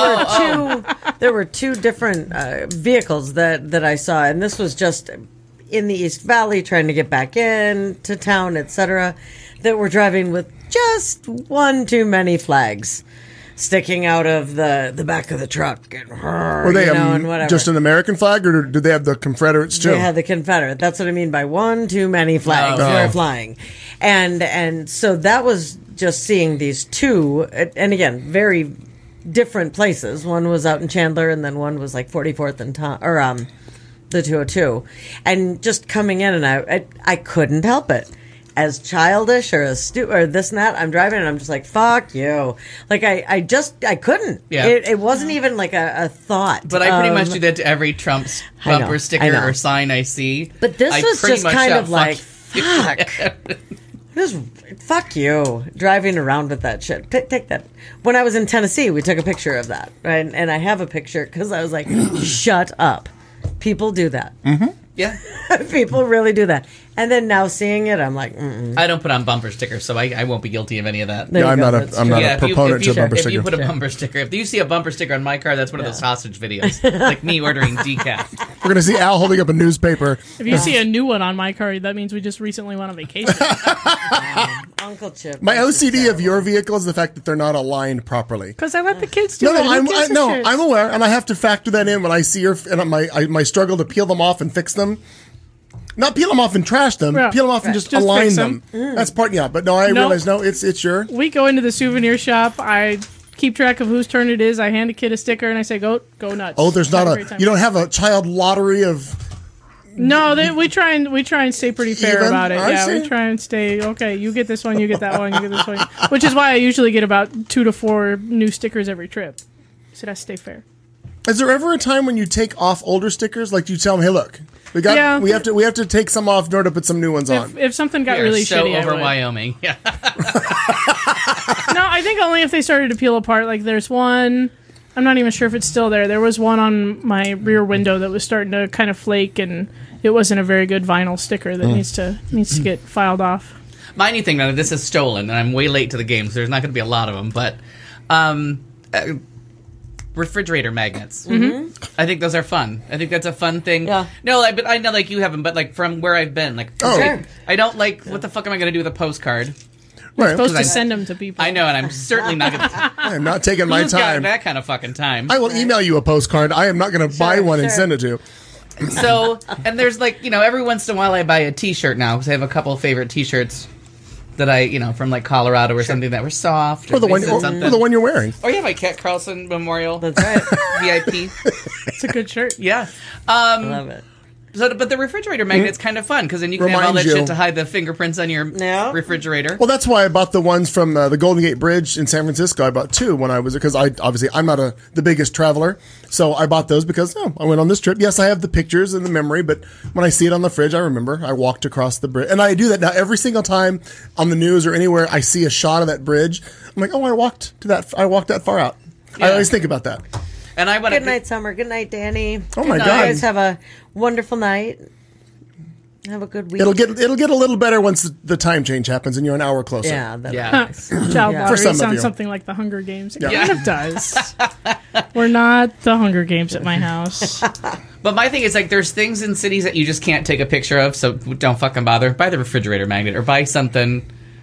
were two different vehicles that I saw, and this was just in the East Valley trying to get back in to town, etc., that were driving with just one too many flags sticking out of the back of the truck, and Were they and whatever. just an American flag, or did they have the Confederates too? They had the Confederate. That's what I mean by one too many flags were flying, and so that was just seeing these two, and again, very different places. One was out in Chandler, and then one was like 44th and the 202, and just coming in, and I couldn't help it. As childish or or this and that, I'm driving and I'm just like, fuck you. Like, I couldn't. Yeah. It wasn't even like a thought. But I pretty much do that to every Trump's bumper sticker or sign I see. But this was just kind of like, fuck. Just fuck you, driving around with that shit. Take that. When I was in Tennessee, we took a picture of that, right? And I have a picture because I was like, shut up. People do that. Mm-hmm. Yeah. People really do that. And then now seeing it, I'm like, mm-mm. I don't put on bumper stickers, so I won't be guilty of any of that. There you I'm go, not a proponent to a bumper sticker. If you put a bumper sticker, if you see a bumper sticker on my car, that's one of those sausage videos, like me ordering decaf. We're gonna see Al holding up a newspaper. If you see a new one on my car, that means we just recently went on vacation. Uncle Chip. My OCD of your vehicle is the fact that they're not aligned properly. Because I let the kids do No, it. Who gives a shit? I'm aware, and I have to factor that in when I see my struggle to peel them off and fix them. Not peel them off and trash them. Yeah. Peel them off and just Just align fix them. them. That's part. Yeah, but no, I realize it's your. We go into the souvenir shop. I keep track of whose turn it is. I hand a kid a sticker and I say, "Go nuts." Oh, there's not Have a. great time. You don't have a child lottery of. No, we try and stay pretty fair Even? about it. I Yeah, see. we try and stay okay. You get this one, you get that one, you get this one. Which is why I usually get about 2 to 4 new stickers every trip. So that's stay fair. Is there ever a time when you take off older stickers? Like, do you tell them, "Hey, look, we have to take some off in order to put some new ones on." If something got We are really so shitty, over I would. Wyoming. Yeah. No, I think only if they started to peel apart. Like there's one, I'm not even sure if it's still there. There was one on my rear window that was starting to kind of flake, and it wasn't a very good vinyl sticker that needs to get filed off. My only thing now, this is stolen, and I'm way late to the game, so there's not going to be a lot of them. But refrigerator magnets. Mm-hmm. I think those are fun. I think that's a fun thing. Yeah. No, but I know like you have them, but like from where I've been, like Oh. I don't like. What the fuck am I going to do with a postcard? Right. Supposed to I- send them to people. I know, and I'm certainly not going to. I'm not taking my Who's got time. that kind of fucking time? I will email you a postcard. I am not going to buy one and send it to you. So, and there's like, every once in a while I buy a T-shirt now because I have a couple of favorite T-shirts that I, from like Colorado or something that were soft. Or the one, they said something. or the one you're wearing. Oh yeah, my Cat Carlson Memorial That's right. VIP. It's a good shirt. Yeah. I love it. So, but the refrigerator magnet's kind of fun because then you can have all Reminds that you. shit to hide the fingerprints on your refrigerator. Well, that's why I bought the ones from the Golden Gate Bridge in San Francisco. I bought 2 when I was, because I'm not the biggest traveler, so I bought those because I went on this trip. Yes, I have the pictures and the memory, but when I see it on the fridge, I remember I walked across the bridge, and I do that now every single time on the news or anywhere I see a shot of that bridge. I'm like, oh, I walked that far out. Yeah. I always think about that. And I want Good night, Summer. Good night, Danny. Oh my You God. guys have a wonderful night. Have a good week. It'll get a little better once the time change happens and you're an hour closer. Yeah, that'd be Yeah. nice. Child Yeah. lottery For some of sounds you. something like the Hunger Games. It Yeah. kind of does. We're not the Hunger Games at my house. But my thing is like there's things in cities that you just can't take a picture of, so don't fucking bother. Buy the refrigerator magnet or buy something,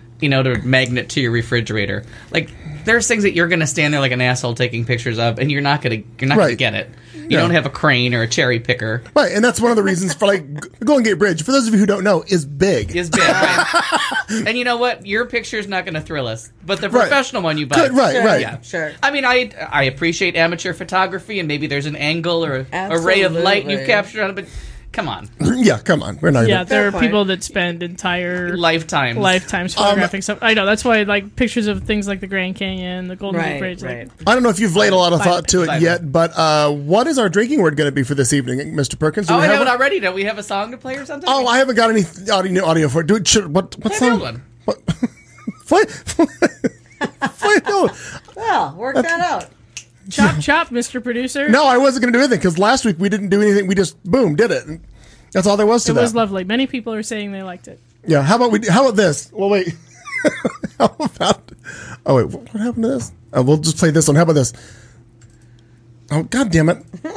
to magnet to your refrigerator. Like there's things that you're gonna stand there like an asshole taking pictures of, and you're not gonna Right. get it. You Yeah. don't have a crane or a cherry picker. Right, and that's one of the reasons for the Golden Gate Bridge, for those of you who don't know, is big. Is big, right? And you know what? Your picture's not going to thrill us, but the Right. professional one you buy, Good, right, right. Yeah, Sure. I mean, I appreciate amateur photography, and maybe there's an angle or a ray of light you've Absolutely. captured on it, but come on, Yeah, come on. We're not Yeah, even. there are Fair people point. that spend entire lifetimes. lifetimes photographing stuff. I know, that's why like pictures of things like the Grand Canyon, the Golden Gate Right, Bridge. right. Like, I don't know if you've laid a lot of Five thought to it minutes. yet, but what is our drinking word going to be for this evening, Mr. Perkins? Do Oh, we I have one? it already. Don't we have a song to play or something? Oh, I haven't got any audio for it. Do it. What Play the song? old one. What? Play no. Well, work that out. Chop, chop, Mr. Producer. No, I wasn't going to do anything because last week we didn't do anything. We just, boom, did it. And that's all there was to that. It was lovely. Many people are saying they liked it. Yeah, how about this? Well, wait. How about... Oh, wait, what happened to this? Oh, we'll just play this one. How about this? Oh, God damn it. There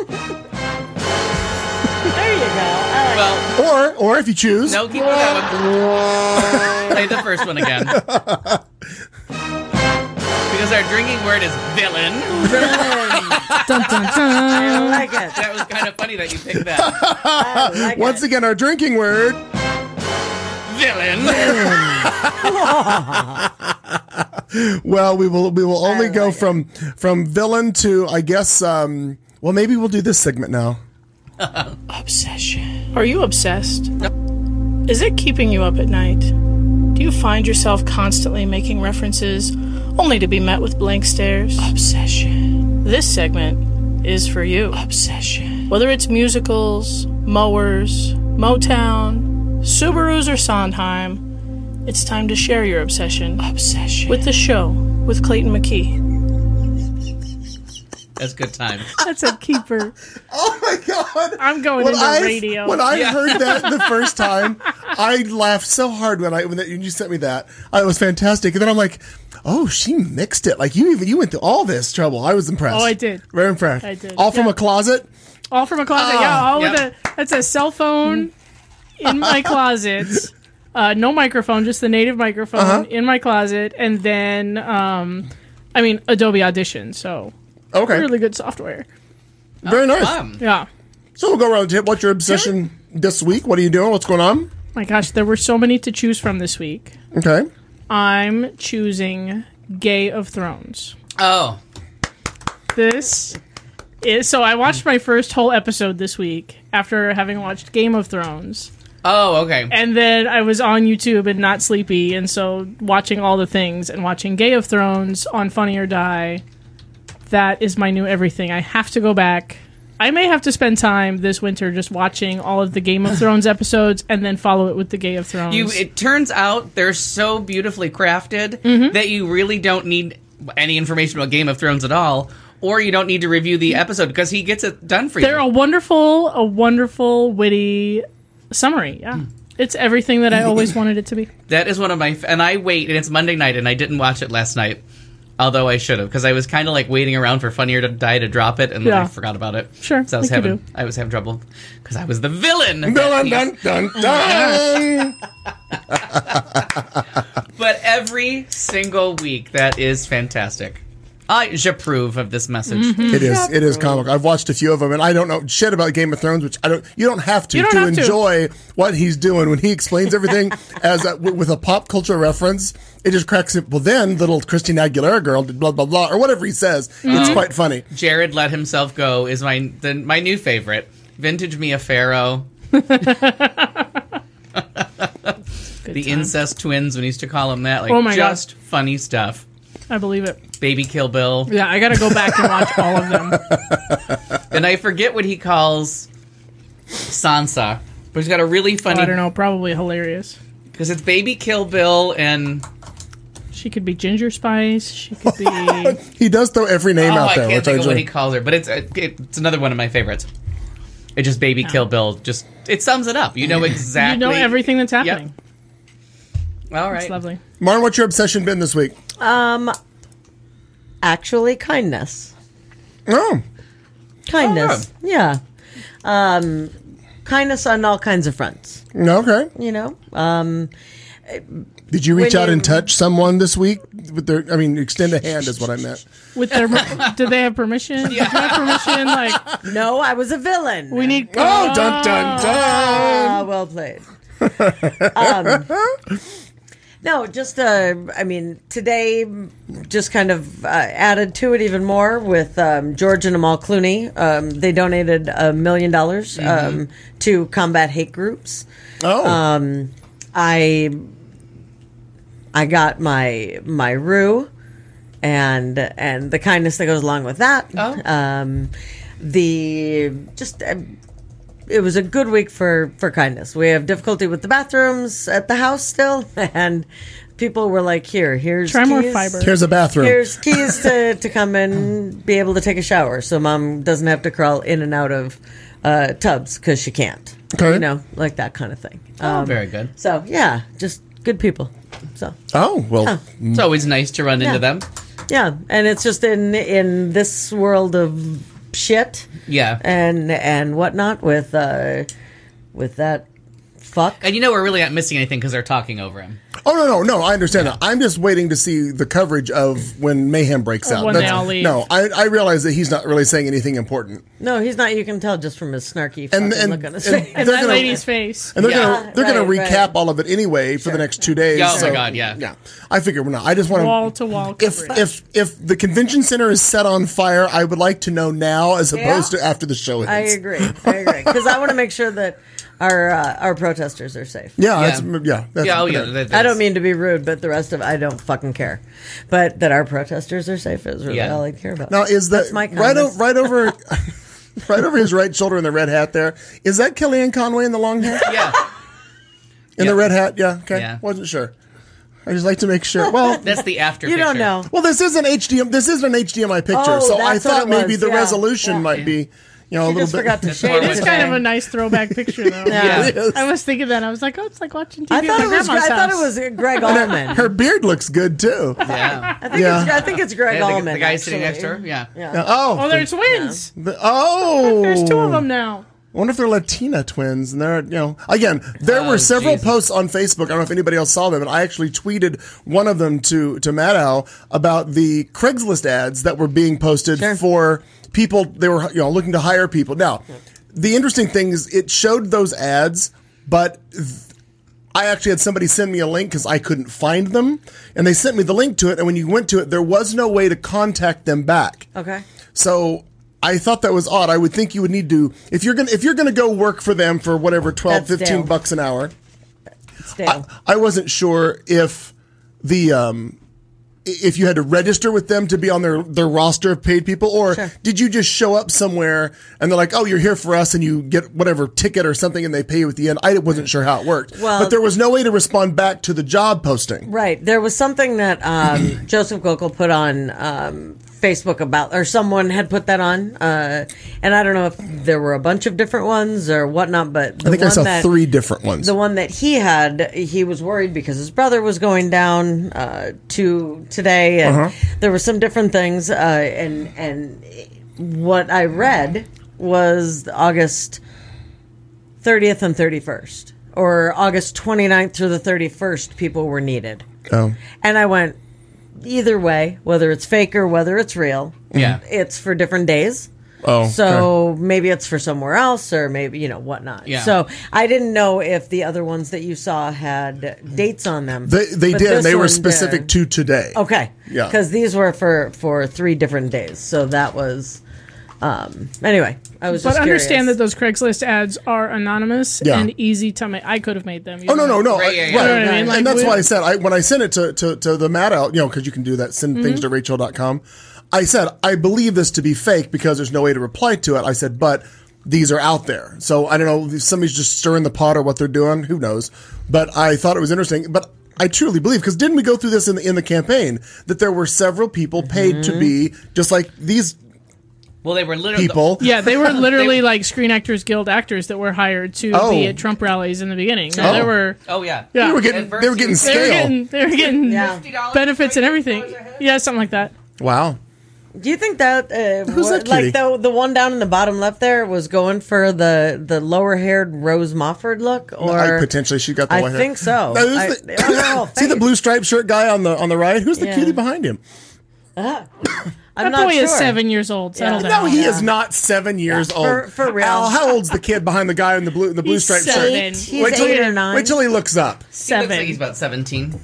you go. Well, Or if you choose... no, keep with that one. Play the first one again. Because our drinking word is villain. Dun, dun, I dun. like it. That was kind of funny that you picked that. I like Once it. again, our drinking word... Villain. Well, we will only go from villain to, I guess, well, maybe we'll do this segment now. Obsession. Are you obsessed? Is it keeping you up at night? Do you find yourself constantly making references only to be met with blank stares? Obsession. This segment is for you. Obsession. Whether it's musicals, mowers, Motown, Subarus, or Sondheim, it's time to share your obsession with the show with Clayton McKee. That's good time. That's a keeper. Oh, my God. I'm going into radio. When I heard that the first time, I laughed so hard when you sent me that. It was fantastic. And then I'm like, oh, she mixed it. Like, you went through all this trouble. I was impressed. Oh, I did. Very impressed. I did. All from Yeah. a closet? All from a closet. Yeah, all Yep. with that's a cell phone in my closet. No microphone, just the native microphone in my closet, and then Adobe Audition. So Okay. really good software. Very nice. Yeah. So we'll go around the tip. What's your obsession this week? What are you doing? What's going on? My gosh, there were so many to choose from this week. Okay. I'm choosing Game of Thrones. Oh. So I watched my first whole episode this week after having watched Game of Thrones. Oh, okay. And then I was on YouTube and not sleepy, and so watching all the things and watching Game of Thrones on Funny or Die, that is my new everything. I have to go back. I may have to spend time this winter just watching all of the Game of Thrones episodes and then follow it with the Game of Thrones. It turns out they're so beautifully crafted that you really don't need any information about Game of Thrones at all, or you don't need to review the episode because he gets it done for you. They're a wonderful, witty summary. Yeah. It's everything that I always wanted it to be. That is one of my... And I wait, and it's Monday night, and I didn't watch it last night. Although I should have, because I was kind of like waiting around for Funny or Die to drop it, and then I forgot about it. Sure, so I was having trouble because I was the villain. Dun, dun, dun, dun. But every single week, that is fantastic. I approve of this message. It is comical. I've watched a few of them, and I don't know shit about Game of Thrones, which you don't have to enjoy what he's doing when he explains everything as with a pop culture reference. It just cracks it. Well, then little Christina Aguilera girl did blah blah blah or whatever he says. It's quite funny. Jared Let Himself Go is my new favorite. Vintage Mia Farrow. The incest twins, when he used to call them that. Oh my just God. Funny stuff. I believe it. Baby Kill Bill. Yeah, I gotta go back and watch all of them. And I forget what he calls Sansa, but he's got a really funny... I don't know, probably hilarious. Because it's Baby Kill Bill and... She could be Ginger Spice. She could be... He does throw every name out there. I can't think of what he calls her, but it's another one of my favorites. It's just Baby Kill Bill. Just it sums it up. You know exactly... You know everything that's happening. Yep. All right. It's lovely. Martin, what's your obsession been this week? Actually, kindness. Oh. Kindness. Yeah. Kindness on all kinds of fronts. Okay. You know? Did you reach out and touch someone this week? Extend a hand is what I meant. With their, did they have permission? Did you have permission? Like, no, I was a villain. We need. Oh, dun dun dun! Well played. No, just today just kind of added to it even more with George and Amal Clooney. They donated $1 million to combat hate groups. Oh. I got my rue and the kindness that goes along with that. It was a good week for kindness. We have difficulty with the bathrooms at the house still, and people were like, here's Try more keys. fiber. Here's a bathroom. Here's keys to come and be able to take a shower, so Mom doesn't have to crawl in and out of tubs because she can't. Okay. You know, like that kind of thing. Very good. So yeah, just good people. So Oh, well. It's always nice to run into them. yeah, and it's just in this world of shit Yeah. and whatnot with that fuck. And you know we're really not missing anything because they're talking over him. Oh, no, I understand that. I'm just waiting to see the coverage of when mayhem breaks out. when they all leave. No, I realize that he's not really saying anything important. No, he's not. You can tell just from his snarky fucking look on his face. And that lady's face. And they're Yeah. gonna Right, recap right. all of it anyway for the next 2 days. Oh my God, yeah. Yeah. I figure we're not. I just want Wall to wall coverage. if the convention center is set on fire, I would like to know now as opposed to after the show ends. I agree. Because I want to make sure that our protesters are safe. Yeah, Yeah. that's Yeah, oh yeah. I don't mean to be rude, but the rest of I don't fucking care. But that our protesters are safe is really Yeah. all I care about. Now is That's that my right kindness. over right over his right shoulder in the red hat there? Is that Kellyanne Conway in the long hair? Yeah. In the red hat? Yeah, okay. Yeah. Wasn't sure. I just like to make sure. Well, That's the after You picture. don't know. well, this is an HDMI picture, Oh, so I that's what thought it maybe was, the yeah. resolution Yeah. might be, a You little just bit. forgot to That's shave more it. what It's kind of today. a nice throwback picture, though. Yeah. Yes. I was thinking that. I was like, oh, it's like watching TV I at thought my it was. grandma's I thought it house. was Greg Allman. Her beard looks good too. Yeah. I think it's Greg Yeah, Allman. the guy sitting next actually. to her. Yeah. Oh, they're twins. Oh, There's two of them now. I wonder if they're Latina twins, and they're, again, there were several Jesus. posts on Facebook. I don't know if anybody else saw them, and I actually tweeted one of them to Maddow about the Craigslist ads that were being posted for people. They were, looking to hire people. Now, the interesting thing is it showed those ads, but I actually had somebody send me a link because I couldn't find them, and they sent me the link to it. And when you went to it, there was no way to contact them back. Okay. So I thought that was odd. I would think you would need to, if you're gonna go work for them for whatever, 12, That's 15 Dale. bucks an hour. It's Dale. I wasn't sure if if you had to register with them to be on their roster of paid people, or did you just show up somewhere and they're like, oh, you're here for us, and you get whatever ticket or something and they pay you at the end. I wasn't sure how it worked. Well- but there was no way to respond back to the job posting. Right. There was something that Joseph Gokul put on Facebook about, or someone had put that on, and I don't know if there were a bunch of different ones or whatnot, but the I think I one saw that, 3 different ones. The one that he had, he was worried because his brother was going down to today, and there were some different things, and what I read was August 30th and 31st, or August 29th through the 31st, people were needed. Oh. And I went, either way, whether it's fake or whether it's real, Yeah. it's for different days. Oh, So maybe it's for somewhere else, or maybe, whatnot. Yeah. So I didn't know if the other ones that you saw had dates on them. They But did, and this they were one specific did. to today. Okay. Yeah. Because these were for 3 different days. So that was. Anyway, I was But just understand curious. that those Craigslist ads are anonymous Yeah. and easy to make. I could have made them. Oh, no. Right, yeah, yeah. You know what I mean? Like, and that's we- why I said, when I sent it to the Matt out, because you can do that, send things to Rachel.com. I said, I believe this to be fake because there's no way to reply to it. I said, but these are out there. So I don't know if somebody's just stirring the pot or what they're doing. Who knows? But I thought it was interesting. But I truly believe, because didn't we go through this in the campaign, that there were several people paid to be just like these Well, they were literally people. Yeah, they were literally like Screen Actors Guild actors that were hired to Oh. be at Trump rallies in the beginning. Oh. There were Oh yeah. Yeah. They were getting At first they were you- getting they were scale. getting Yeah. benefits and everything. Yeah, something like that. Wow. Do you think that Who's that kitty? like the one down in the bottom left there was going for the lower haired Rose Mofford look, or Potentially she got the I white hair. think so. No, who's I don't know. See the blue striped shirt guy on the right? Who's the Yeah. cutie behind him? I'm That not boy sure. is 7 years old. Settle Yeah. No, down. he is not 7 years old. For real. Al, how old's the kid behind the guy in the blue He's striped 7. shirt? He's Wait till 8 he- or 9. Wait till he looks up. He looks like 7. he's about 17,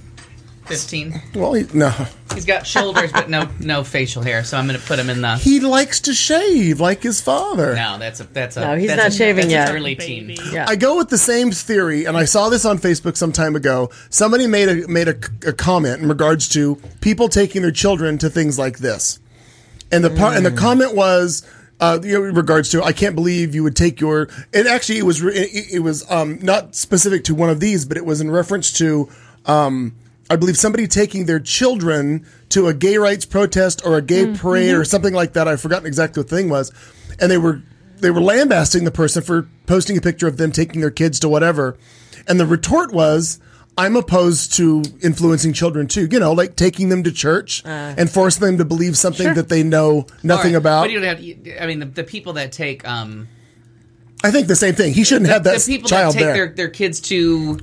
15. Well, no. He's got shoulders, but no facial hair. So I'm going to put him in the. He likes to shave like his father. No, that's a. No, he's that's not a, shaving that's yet. An early Baby. teen. Yeah. I go with the same theory, and I saw this on Facebook some time ago. Somebody made a comment in regards to people taking their children to things like this, and the comment was. In regards to, I can't believe you would take your. And actually, it was not specific to one of these, but it was in reference to I believe somebody taking their children to a gay rights protest or a gay parade or something like that. I've forgotten exactly what the thing was. And they were lambasting the person for posting a picture of them taking their kids to whatever. And the retort was, I'm opposed to influencing children too. You know, like taking them to church and forcing them to believe something that they know nothing about. But you don't have. I mean, the people that take. I think the same thing. He shouldn't have that the people child that take there. their kids to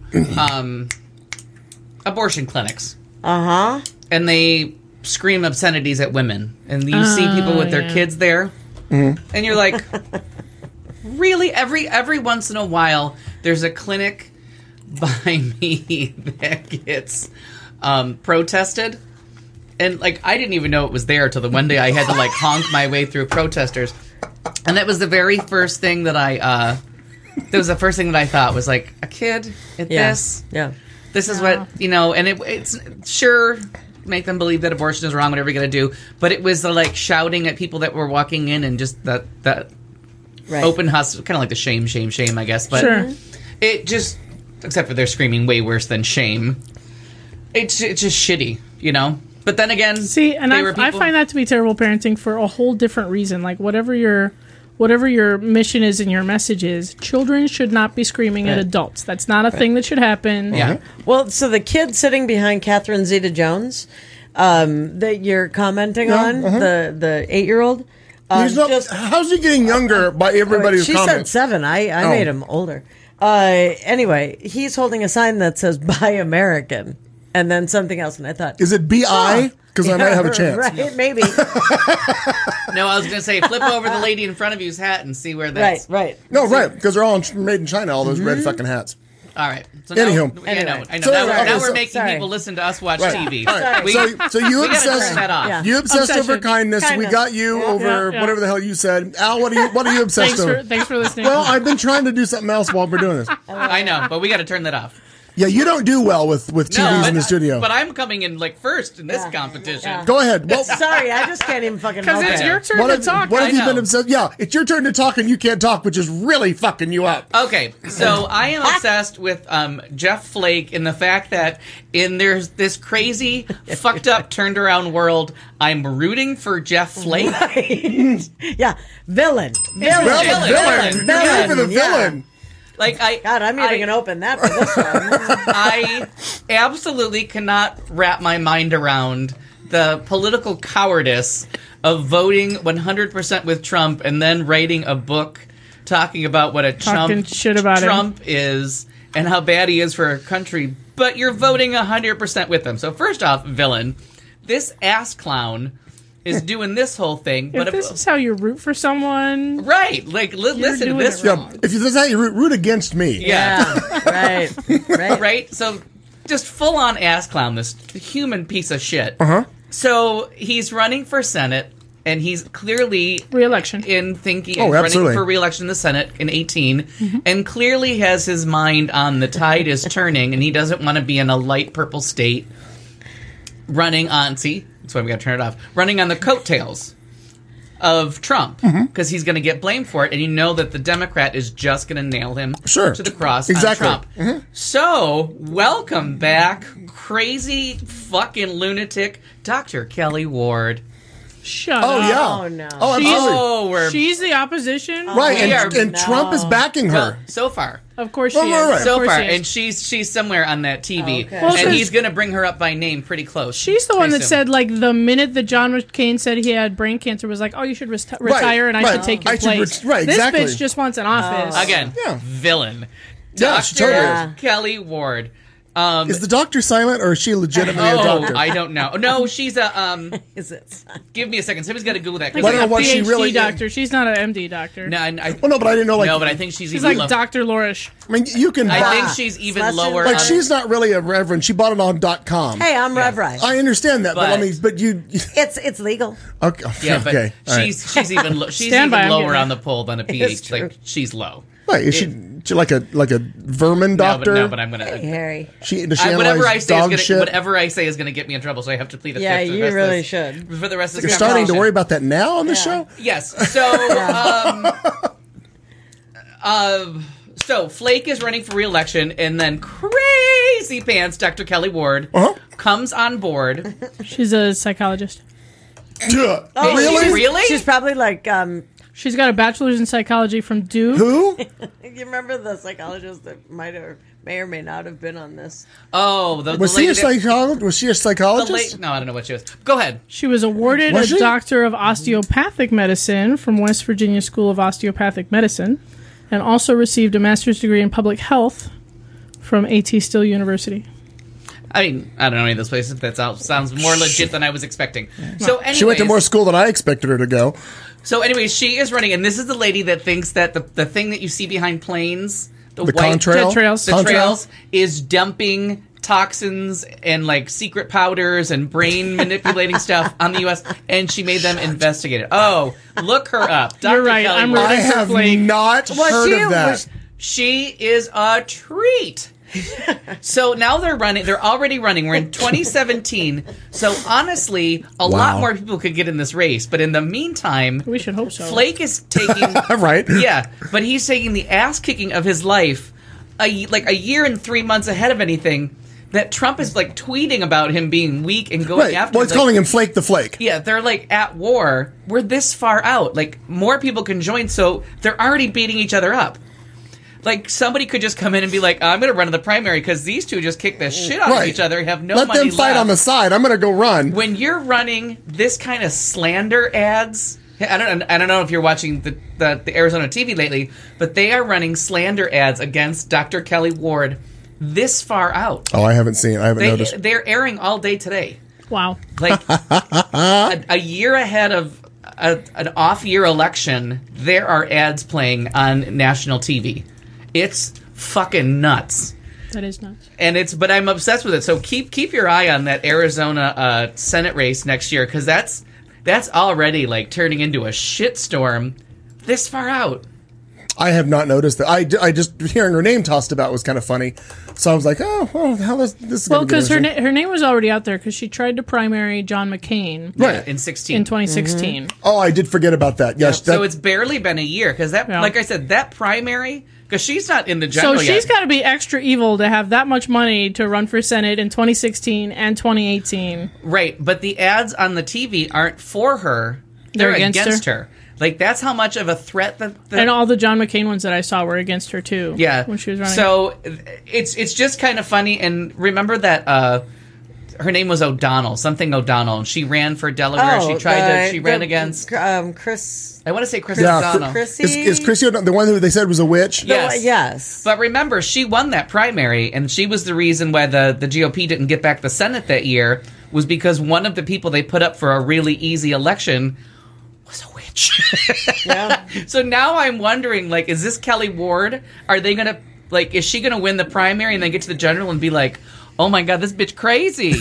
abortion clinics. And they scream obscenities at women, and you see people with their kids there, and you're like, really? Every once in a while, there's a clinic by me that gets protested, and like I didn't even know it was there till the one day I had to like honk my way through protesters, and that was the very first thing that I thought was like, a kid at this. Yeah. This is what, and it's sure make them believe that abortion is wrong, whatever you're going to do. But it was the like shouting at people that were walking in and just that open hustle, kind of like the shame, I guess. But it just, except for they're screaming way worse than shame. It's just shitty, But then again, see, and I find that to be terrible parenting for a whole different reason. Like whatever your mission is and your message is, children should not be screaming at adults. That's not a thing that should happen. Yeah. Well, so the kid sitting behind Catherine Zeta-Jones that you're commenting on, the 8-year-old. How's he getting younger by everybody's She comments? said 7. I made him older. Anyway, he's holding a sign that says "Buy American" and then something else, and I thought, Is it BI? Because I might have a chance. Right, maybe. No, I was going to say, flip over the lady in front of you's hat and see where that's... Right. No, right, because they're all made in China, all those red fucking hats. All right. So Anywho. I know. So now we're so- making people listen to us watch TV. All right. We- So you we gotta obsessed. turn that off. Yeah. You obsessed over Obsession. kindness. We Kindness. got you over Yeah. whatever the hell you said. Al, what are you obsessed over? Thanks for listening. Well, I've been trying to do something else while we're doing this. I know, but we got to turn that off. Yeah, you don't do well with TVs in the studio. But I'm coming in like first in this competition. Yeah. Go ahead. Well, Sorry, I just can't even fucking because help it's it. your turn what to have, talk. what have I you know. been obsessed? Yeah, it's your turn to talk and you can't talk, which is really fucking you up. Okay, so I am obsessed with Jeff Flake and the fact that there's this crazy, fucked up, turned around world. I'm rooting for Jeff Flake. Yeah, villain. Villain. You're here for the villain. Like God, I'm even gonna open that for this one. I absolutely cannot wrap my mind around the political cowardice of voting 100% with Trump and then writing a book talking about what a Talking shit about him. Trump is and how bad he is for our country, but you're voting 100% with him. So first off, villain, this ass clown is doing this whole thing. If this is how you root for someone, right, like listen to doing this. it wrong. Yeah, if that's how you root against me. Yeah. Right. Right? So just full on ass clown, this human piece of shit. Uh-huh. So he's running for Senate, and he's clearly re-election. in thinking Oh, he's absolutely. running for re-election in the Senate in 18, and clearly has his mind on the tide is turning, and he doesn't want to be in a light purple state running on, see, that's why we got to turn it off, running on the coattails of Trump, because he's going to get blamed for it, and you know that the Democrat is just going to nail him Sure. to the cross Exactly. on Trump. So, welcome back, crazy fucking lunatic, Dr. Kelly Ward. Shut Oh up. yeah. Oh, no. Oh, She's- absolutely. She's the opposition. Right, We and, are- and Trump is backing her. Well, so far. Of course she Right, is. right, right. Of So course far, she is. and she's somewhere on that TV, Okay. Well, and since- he's going to bring her up by name pretty close. She's the one that Pretty soon. said, like, the minute that John McCain said he had brain cancer, was like, oh, you should retire and I right. should take your I should place. right, This exactly. bitch just wants an office. Again, Yeah. villain. Yeah, she Dr. totally is. Kelly Ward. Is the doctor silent or is she legitimately a doctor? I don't know. No, she's a Is it? give me a second. Somebody's got to Google that. Like I don't a know what she PhD really- doctor. She's not an MD doctor. No, I, Well, no, but I didn't know. Like, no, but I think she's She's even like low. Dr. Lorish. I mean, you can. I buy, think she's even Slasher. lower. like on- she's not really a reverend. She bought it on .com. Hey, I'm Rev Rice. I understand that, but I But- mean, but you. It's legal. Okay. Yeah, but okay. All right. she's even she's Stand by, even I'm lower getting on the poll than a PhD. true. Like she's low. Right, is she like a vermin doctor? No, but I'm gonna. Hey, Harry. does she Whatever I analyze say is dog gonna shit? whatever I say is gonna get me in trouble, so I have to plead the Yeah, fifth. for the you rest of really this- should. For the rest of You're this starting to conversation. worry about that now on the show. Yes. So Flake is running for re-election, and then crazy pants Dr. Kelly Ward comes on board. She's a psychologist. Oh, Really? She's probably like, She's got a bachelor's in psychology from Duke. Who? you remember the psychologist that may or may not have been on this? Oh, the Was lady she a that- psychologist? Was she a the psychologist? No, I don't know what she was. Go ahead. She was awarded Was a she? doctor of osteopathic medicine from West Virginia School of Osteopathic Medicine, and also received a master's degree in public health from A.T. Still University. I mean, I don't know any of those places. That sounds more legit than I was expecting. So, anyways, She went to more school than I expected her to go. anyways, she is running, and this is the lady that thinks that the thing that you see behind planes, the white contrail? The trails. the Contrail? trails, is dumping toxins and like secret powders and brain manipulating stuff on the U.S. And she made them investigate it. Oh, look her up. Dr. You're right, Kelly I'm Ward. I rooting for have Flake. not heard of that. She is a treat. So now they're already running. We're in 2017. So honestly, a lot more people could get in this race. But in the meantime, We should hope so. Flake is taking Right. yeah, but he's taking the ass kicking of his life a year and 3 months ahead of anything that Trump is like tweeting about him being weak and going Right. after. Well, it's like, calling him Flake the Flake. yeah, they're like at war. We're this far out. Like more people can join, so they're already beating each other up. Like somebody could just come in and be like, "I'm going to run in the primary because these two just kick the shit out Right. of each other. Have no Let money them fight left." on the side. I'm going to go run. When you're running this kind of slander ads, I don't know if you're watching the Arizona TV lately, but they are running slander ads against Dr. Kelly Ward this far out. Oh, I haven't seen. I haven't noticed. They're airing all day today. Wow. Like a year ahead of an off-year election, there are ads playing on national TV. It's fucking nuts. That is nuts. But I'm obsessed with it. So keep your eye on that Arizona Senate race next year, because that's already like turning into a shitstorm this far out. I have not noticed that. I just hearing her name tossed about was kind of funny. So I was like, oh, well, how is this? Well, because her name was already out there because she tried to primary John McCain Right. In 16. in 2016. Oh, I did forget about that. Yes. that- So it's barely been a year, because like I said, that primary, because she's not in the general So yet. she's got to be extra evil to have that much money to run for Senate in 2016 and 2018. Right, but the ads on the TV aren't for her. They're They're against against her. Like, that's how much of a threat that And all the John McCain ones that I saw were against her too. yeah. when she was running. So it's just kind of funny. And remember that her name was O'Donnell, something O'Donnell, and she ran for Delaware. Oh, She ran against. Chris. I want to say Chris yeah, O'Donnell. Chrissy. is Chrissy O'Donnell the one who they said was a witch? Yes. Yes. But remember, she won that primary, and she was the reason why the GOP didn't get back the Senate that year, was because one of the people they put up for a really easy election was a witch. Yeah. So now I'm wondering, like, is this Kelly Ward? Are they going to, like, is she going to win the primary and then get to the general and be like, oh my God, this bitch crazy?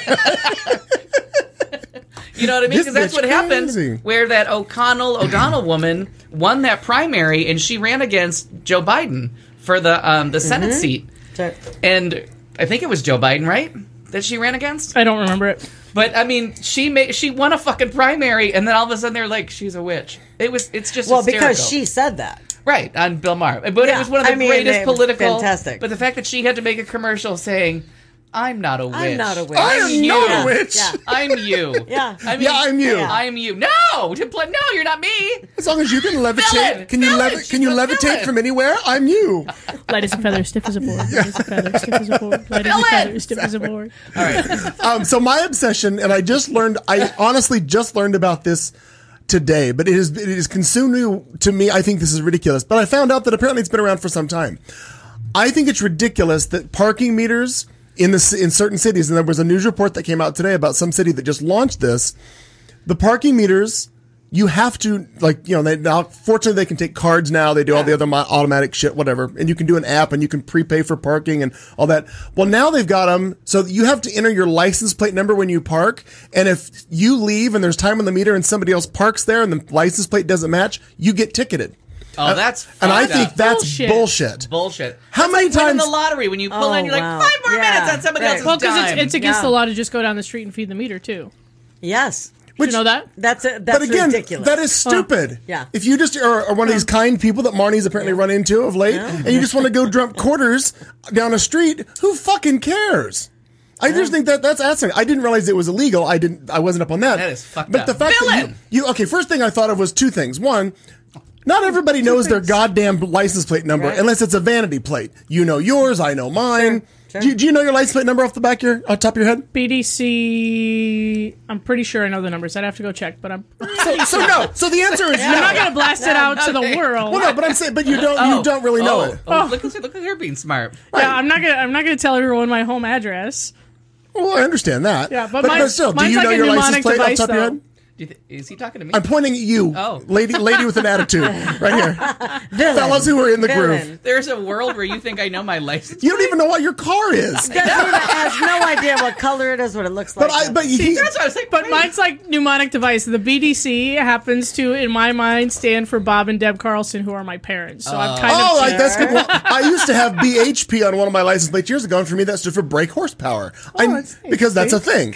You know what I mean? This Because that's bitch what crazy. happened, where that O'Donnell woman won that primary, and she ran against Joe Biden for the Senate seat. And I think it was Joe Biden, right? That she ran against? I don't remember it. But I mean, she won a fucking primary, and then all of a sudden they're like, she's a witch. It's just Well, hysterical. because she said that. Right, on Bill Maher. But it Yeah, was one of the I mean, greatest it was political... fantastic. But the fact that she had to make a commercial saying, I'm not a witch. I'm not a witch. I am you. not a witch. Yeah. I'm you. Yeah. I mean, Yeah, I'm you. Yeah. I'm you. No! No, you're not me! As long as you can levitate, Villain! can you Villain! can you She's a levitate villain! from anywhere? I'm you. Light as a feather, stiff as a board. Light as a feather, stiff as a board. Light as a Villain! feather, stiff as a board. All right. So my obsession, and I honestly just learned about this today, but it is consuming to me. I think this is ridiculous, but I found out that apparently it's been around for some time. I think it's ridiculous that parking meters in certain cities, and there was a news report that came out today about some city that just launched this. The parking meters, you have to, like, you know, now fortunately they can take cards now. They do all the other automatic shit, whatever, and you can do an app and you can prepay for parking and all that. Well, now they've got them, so you have to enter your license plate number when you park, and if you leave and there's time on the meter and somebody else parks there and the license plate doesn't match, you get ticketed. Oh, that's And I fucked think up. that's Bullshit. bullshit. How How That's many like winning times? the lottery when you pull in, you're like, wow. 5 more Yeah, minutes on somebody right. else's Well, because dime. it's against Yeah. the law to just go down the street and feed the meter too. Yes. Did you know that? That's But again, ridiculous. that is stupid. Yeah. If you just are one of these kind people that Marnie's apparently run into of late, and you just want to go dump quarters down a street, who fucking cares? I just think that's fascinating. I didn't realize it was illegal. I wasn't up on that. That is fucked but up. the fact that okay, first thing I thought of was two things. One, not everybody knows their goddamn license plate number unless it's a vanity plate. You know yours, I know mine. Sure. Do you know your license plate number off the top of your head? BDC. I'm pretty sure I know the numbers. I'd have to go check, but I'm So no. So the answer is I'm no. not going to blast it out to the world. Well, no, but I'm saying, but you don't really know it. Look at her being smart. Yeah, I'm not gonna tell everyone my home address. Well, I understand that. Yeah, but still, do mine's you know like a your license mnemonic plate off the device, top of your though. head? Is he talking to me? I'm pointing at you, lady with an attitude, right here. Fellas who are in the groove. There's a world where you think I know my license. You don't even know what your car is. Has no idea what color it is, what it looks like. That's what I was like. But mine's like mnemonic device. The BDC happens to, in my mind, stand for Bob and Deb Carlson, who are my parents. So I'm kind of that's good. Well, I used to have BHP on one of my license plates years ago, and for me that stood for brake horsepower. Because that's a thing.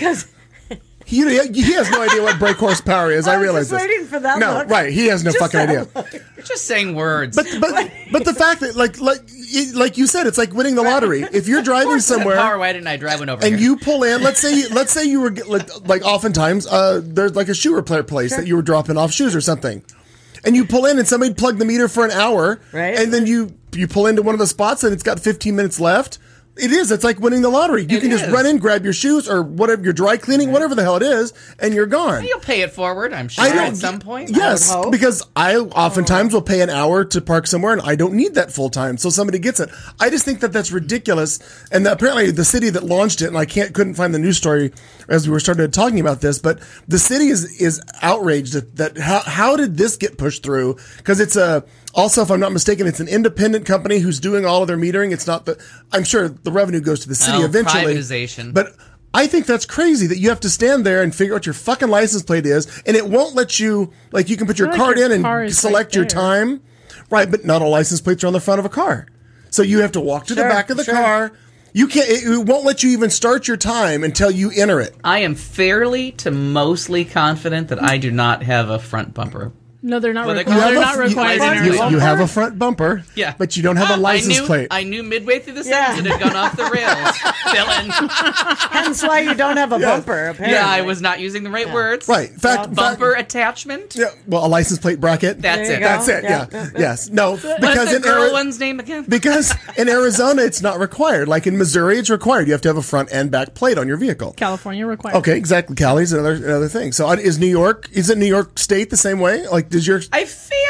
He has no idea what brake horsepower is. I realize this. Waiting for that. No, look. right? He has no fucking idea. You're just saying words. But the fact that like you said, it's like winning the lottery. If you're driving somewhere, power, why didn't I drive one over and here? you pull in, let's say you were like oftentimes there's like a shoe repair place that you were dropping off shoes or something, and you pull in and somebody plugged the meter for an hour, right? And then you pull into one of the spots and it's got 15 minutes left. It's like winning the lottery. You can just run in, grab your shoes or whatever, your dry cleaning, whatever the hell it is, and you're gone. You'll pay it forward, I'm sure, at some point. Yes, because I oftentimes will pay an hour to park somewhere, and I don't need that full time, so somebody gets it. I just think that that's ridiculous, and apparently the city that launched it, and I couldn't find the news story as we were started talking about this, but the city is outraged that how did this get pushed through? Because it's also, if I'm not mistaken, it's an independent company who's doing all of their metering. It's not I'm sure the revenue goes to the city eventually. Privatization. But I think that's crazy that you have to stand there and figure out what your fucking license plate is, and it won't let you, you can put your card in and select your time. Right, but not all license plates are on the front of a car. So you have to walk to the back of the car. You can't, it won't let you even start your time until you enter it. I am fairly to mostly confident that I do not have a front bumper. No, they're not required. They're not required in Arizona. You have a front bumper, but you don't have a license plate. I knew midway through the sentence it had gone off the rails. Villain. Hence why you don't have a bumper, apparently. Yeah, I was not using the right words. Right. Bumper attachment? Yeah, well, a license plate bracket. That's it. That's it, yeah. Yes. No, because what's the girl one's name again? Because in Arizona, it's not required. Like in Missouri, it's required. You have to have a front and back plate on your vehicle. California required. Okay, exactly. Cali's another thing. So is New York State the same way? Like, does your... I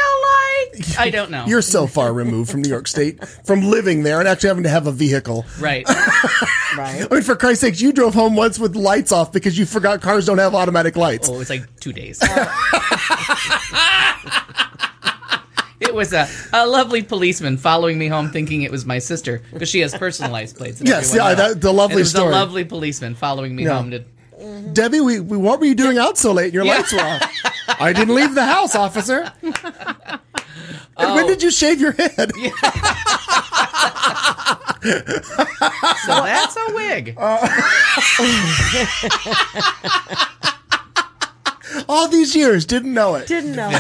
feel like I don't know. You're so far removed from New York State, from living there and actually having to have a vehicle. Right. Right. I mean, for Christ's sakes, you drove home once with lights off because you forgot cars don't have automatic lights. Oh, it's like 2 days. It was a lovely policeman following me home thinking it was my sister because she has personalized plates. Yes, the lovely story. It was a lovely policeman following me home to... Debbie, what were you doing out so late? Your lights were off. I didn't leave the house, officer. When did you shave your head? So that's a wig. All these years, didn't know it. Didn't know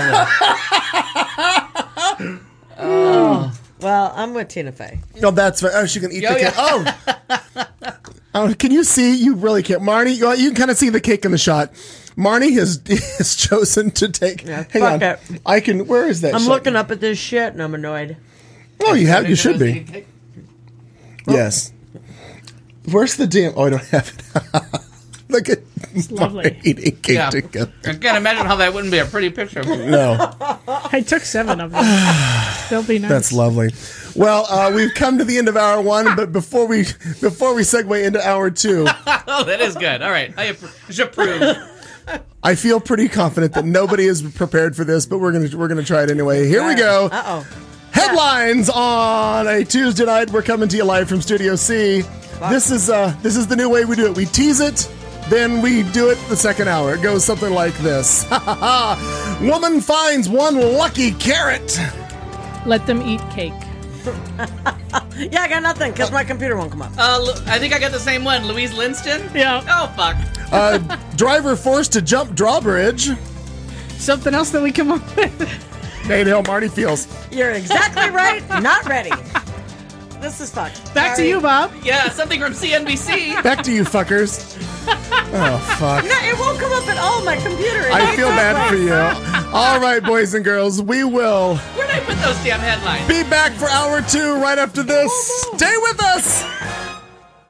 it. Well, I'm with Tina Fey. No, that's right. Oh, she can eat the cake. Oh, can you see? You really can't. Marnie, you can kind of see the cake in the shot. Marnie has chosen to take. Yeah, hang on. it. I can. Where is that? I'm shot? looking up at this shit and I'm annoyed. Oh, you have. You should be. Yes. Where's the damn? Oh, I don't have it. Look at lovely eating cake together. I can't imagine how that wouldn't be a pretty picture. No. I took 7 of them. They'll be nice. That's lovely. Well, we've come to the end of hour 1, but before we segue into hour 2, oh, that is good. All right, I approve. I feel pretty confident that nobody is prepared for this, but we're gonna try it anyway. Here we go. Headlines on a Tuesday night. We're coming to you live from Studio C. This is the new way we do it. We tease it, then we do it the second hour. It goes something like this. Woman finds one lucky carrot. Let them eat cake. Yeah, I got nothing because my computer won't come up. I think I got the same one. Louise Linston? Yeah. Oh, fuck. Driver forced to jump drawbridge. Something else that we come up with. Nate Hill, Marty Feels. You're exactly right. Not ready. This is fun. Back to you, Bob. Yeah, something from CNBC. Back to you, fuckers. Oh, fuck. No, it won't come up at all on my computer. I feel bad for you. All right, boys and girls, we will Where'd I put those damn headlines? be back for hour 2 right after this. Stay with us.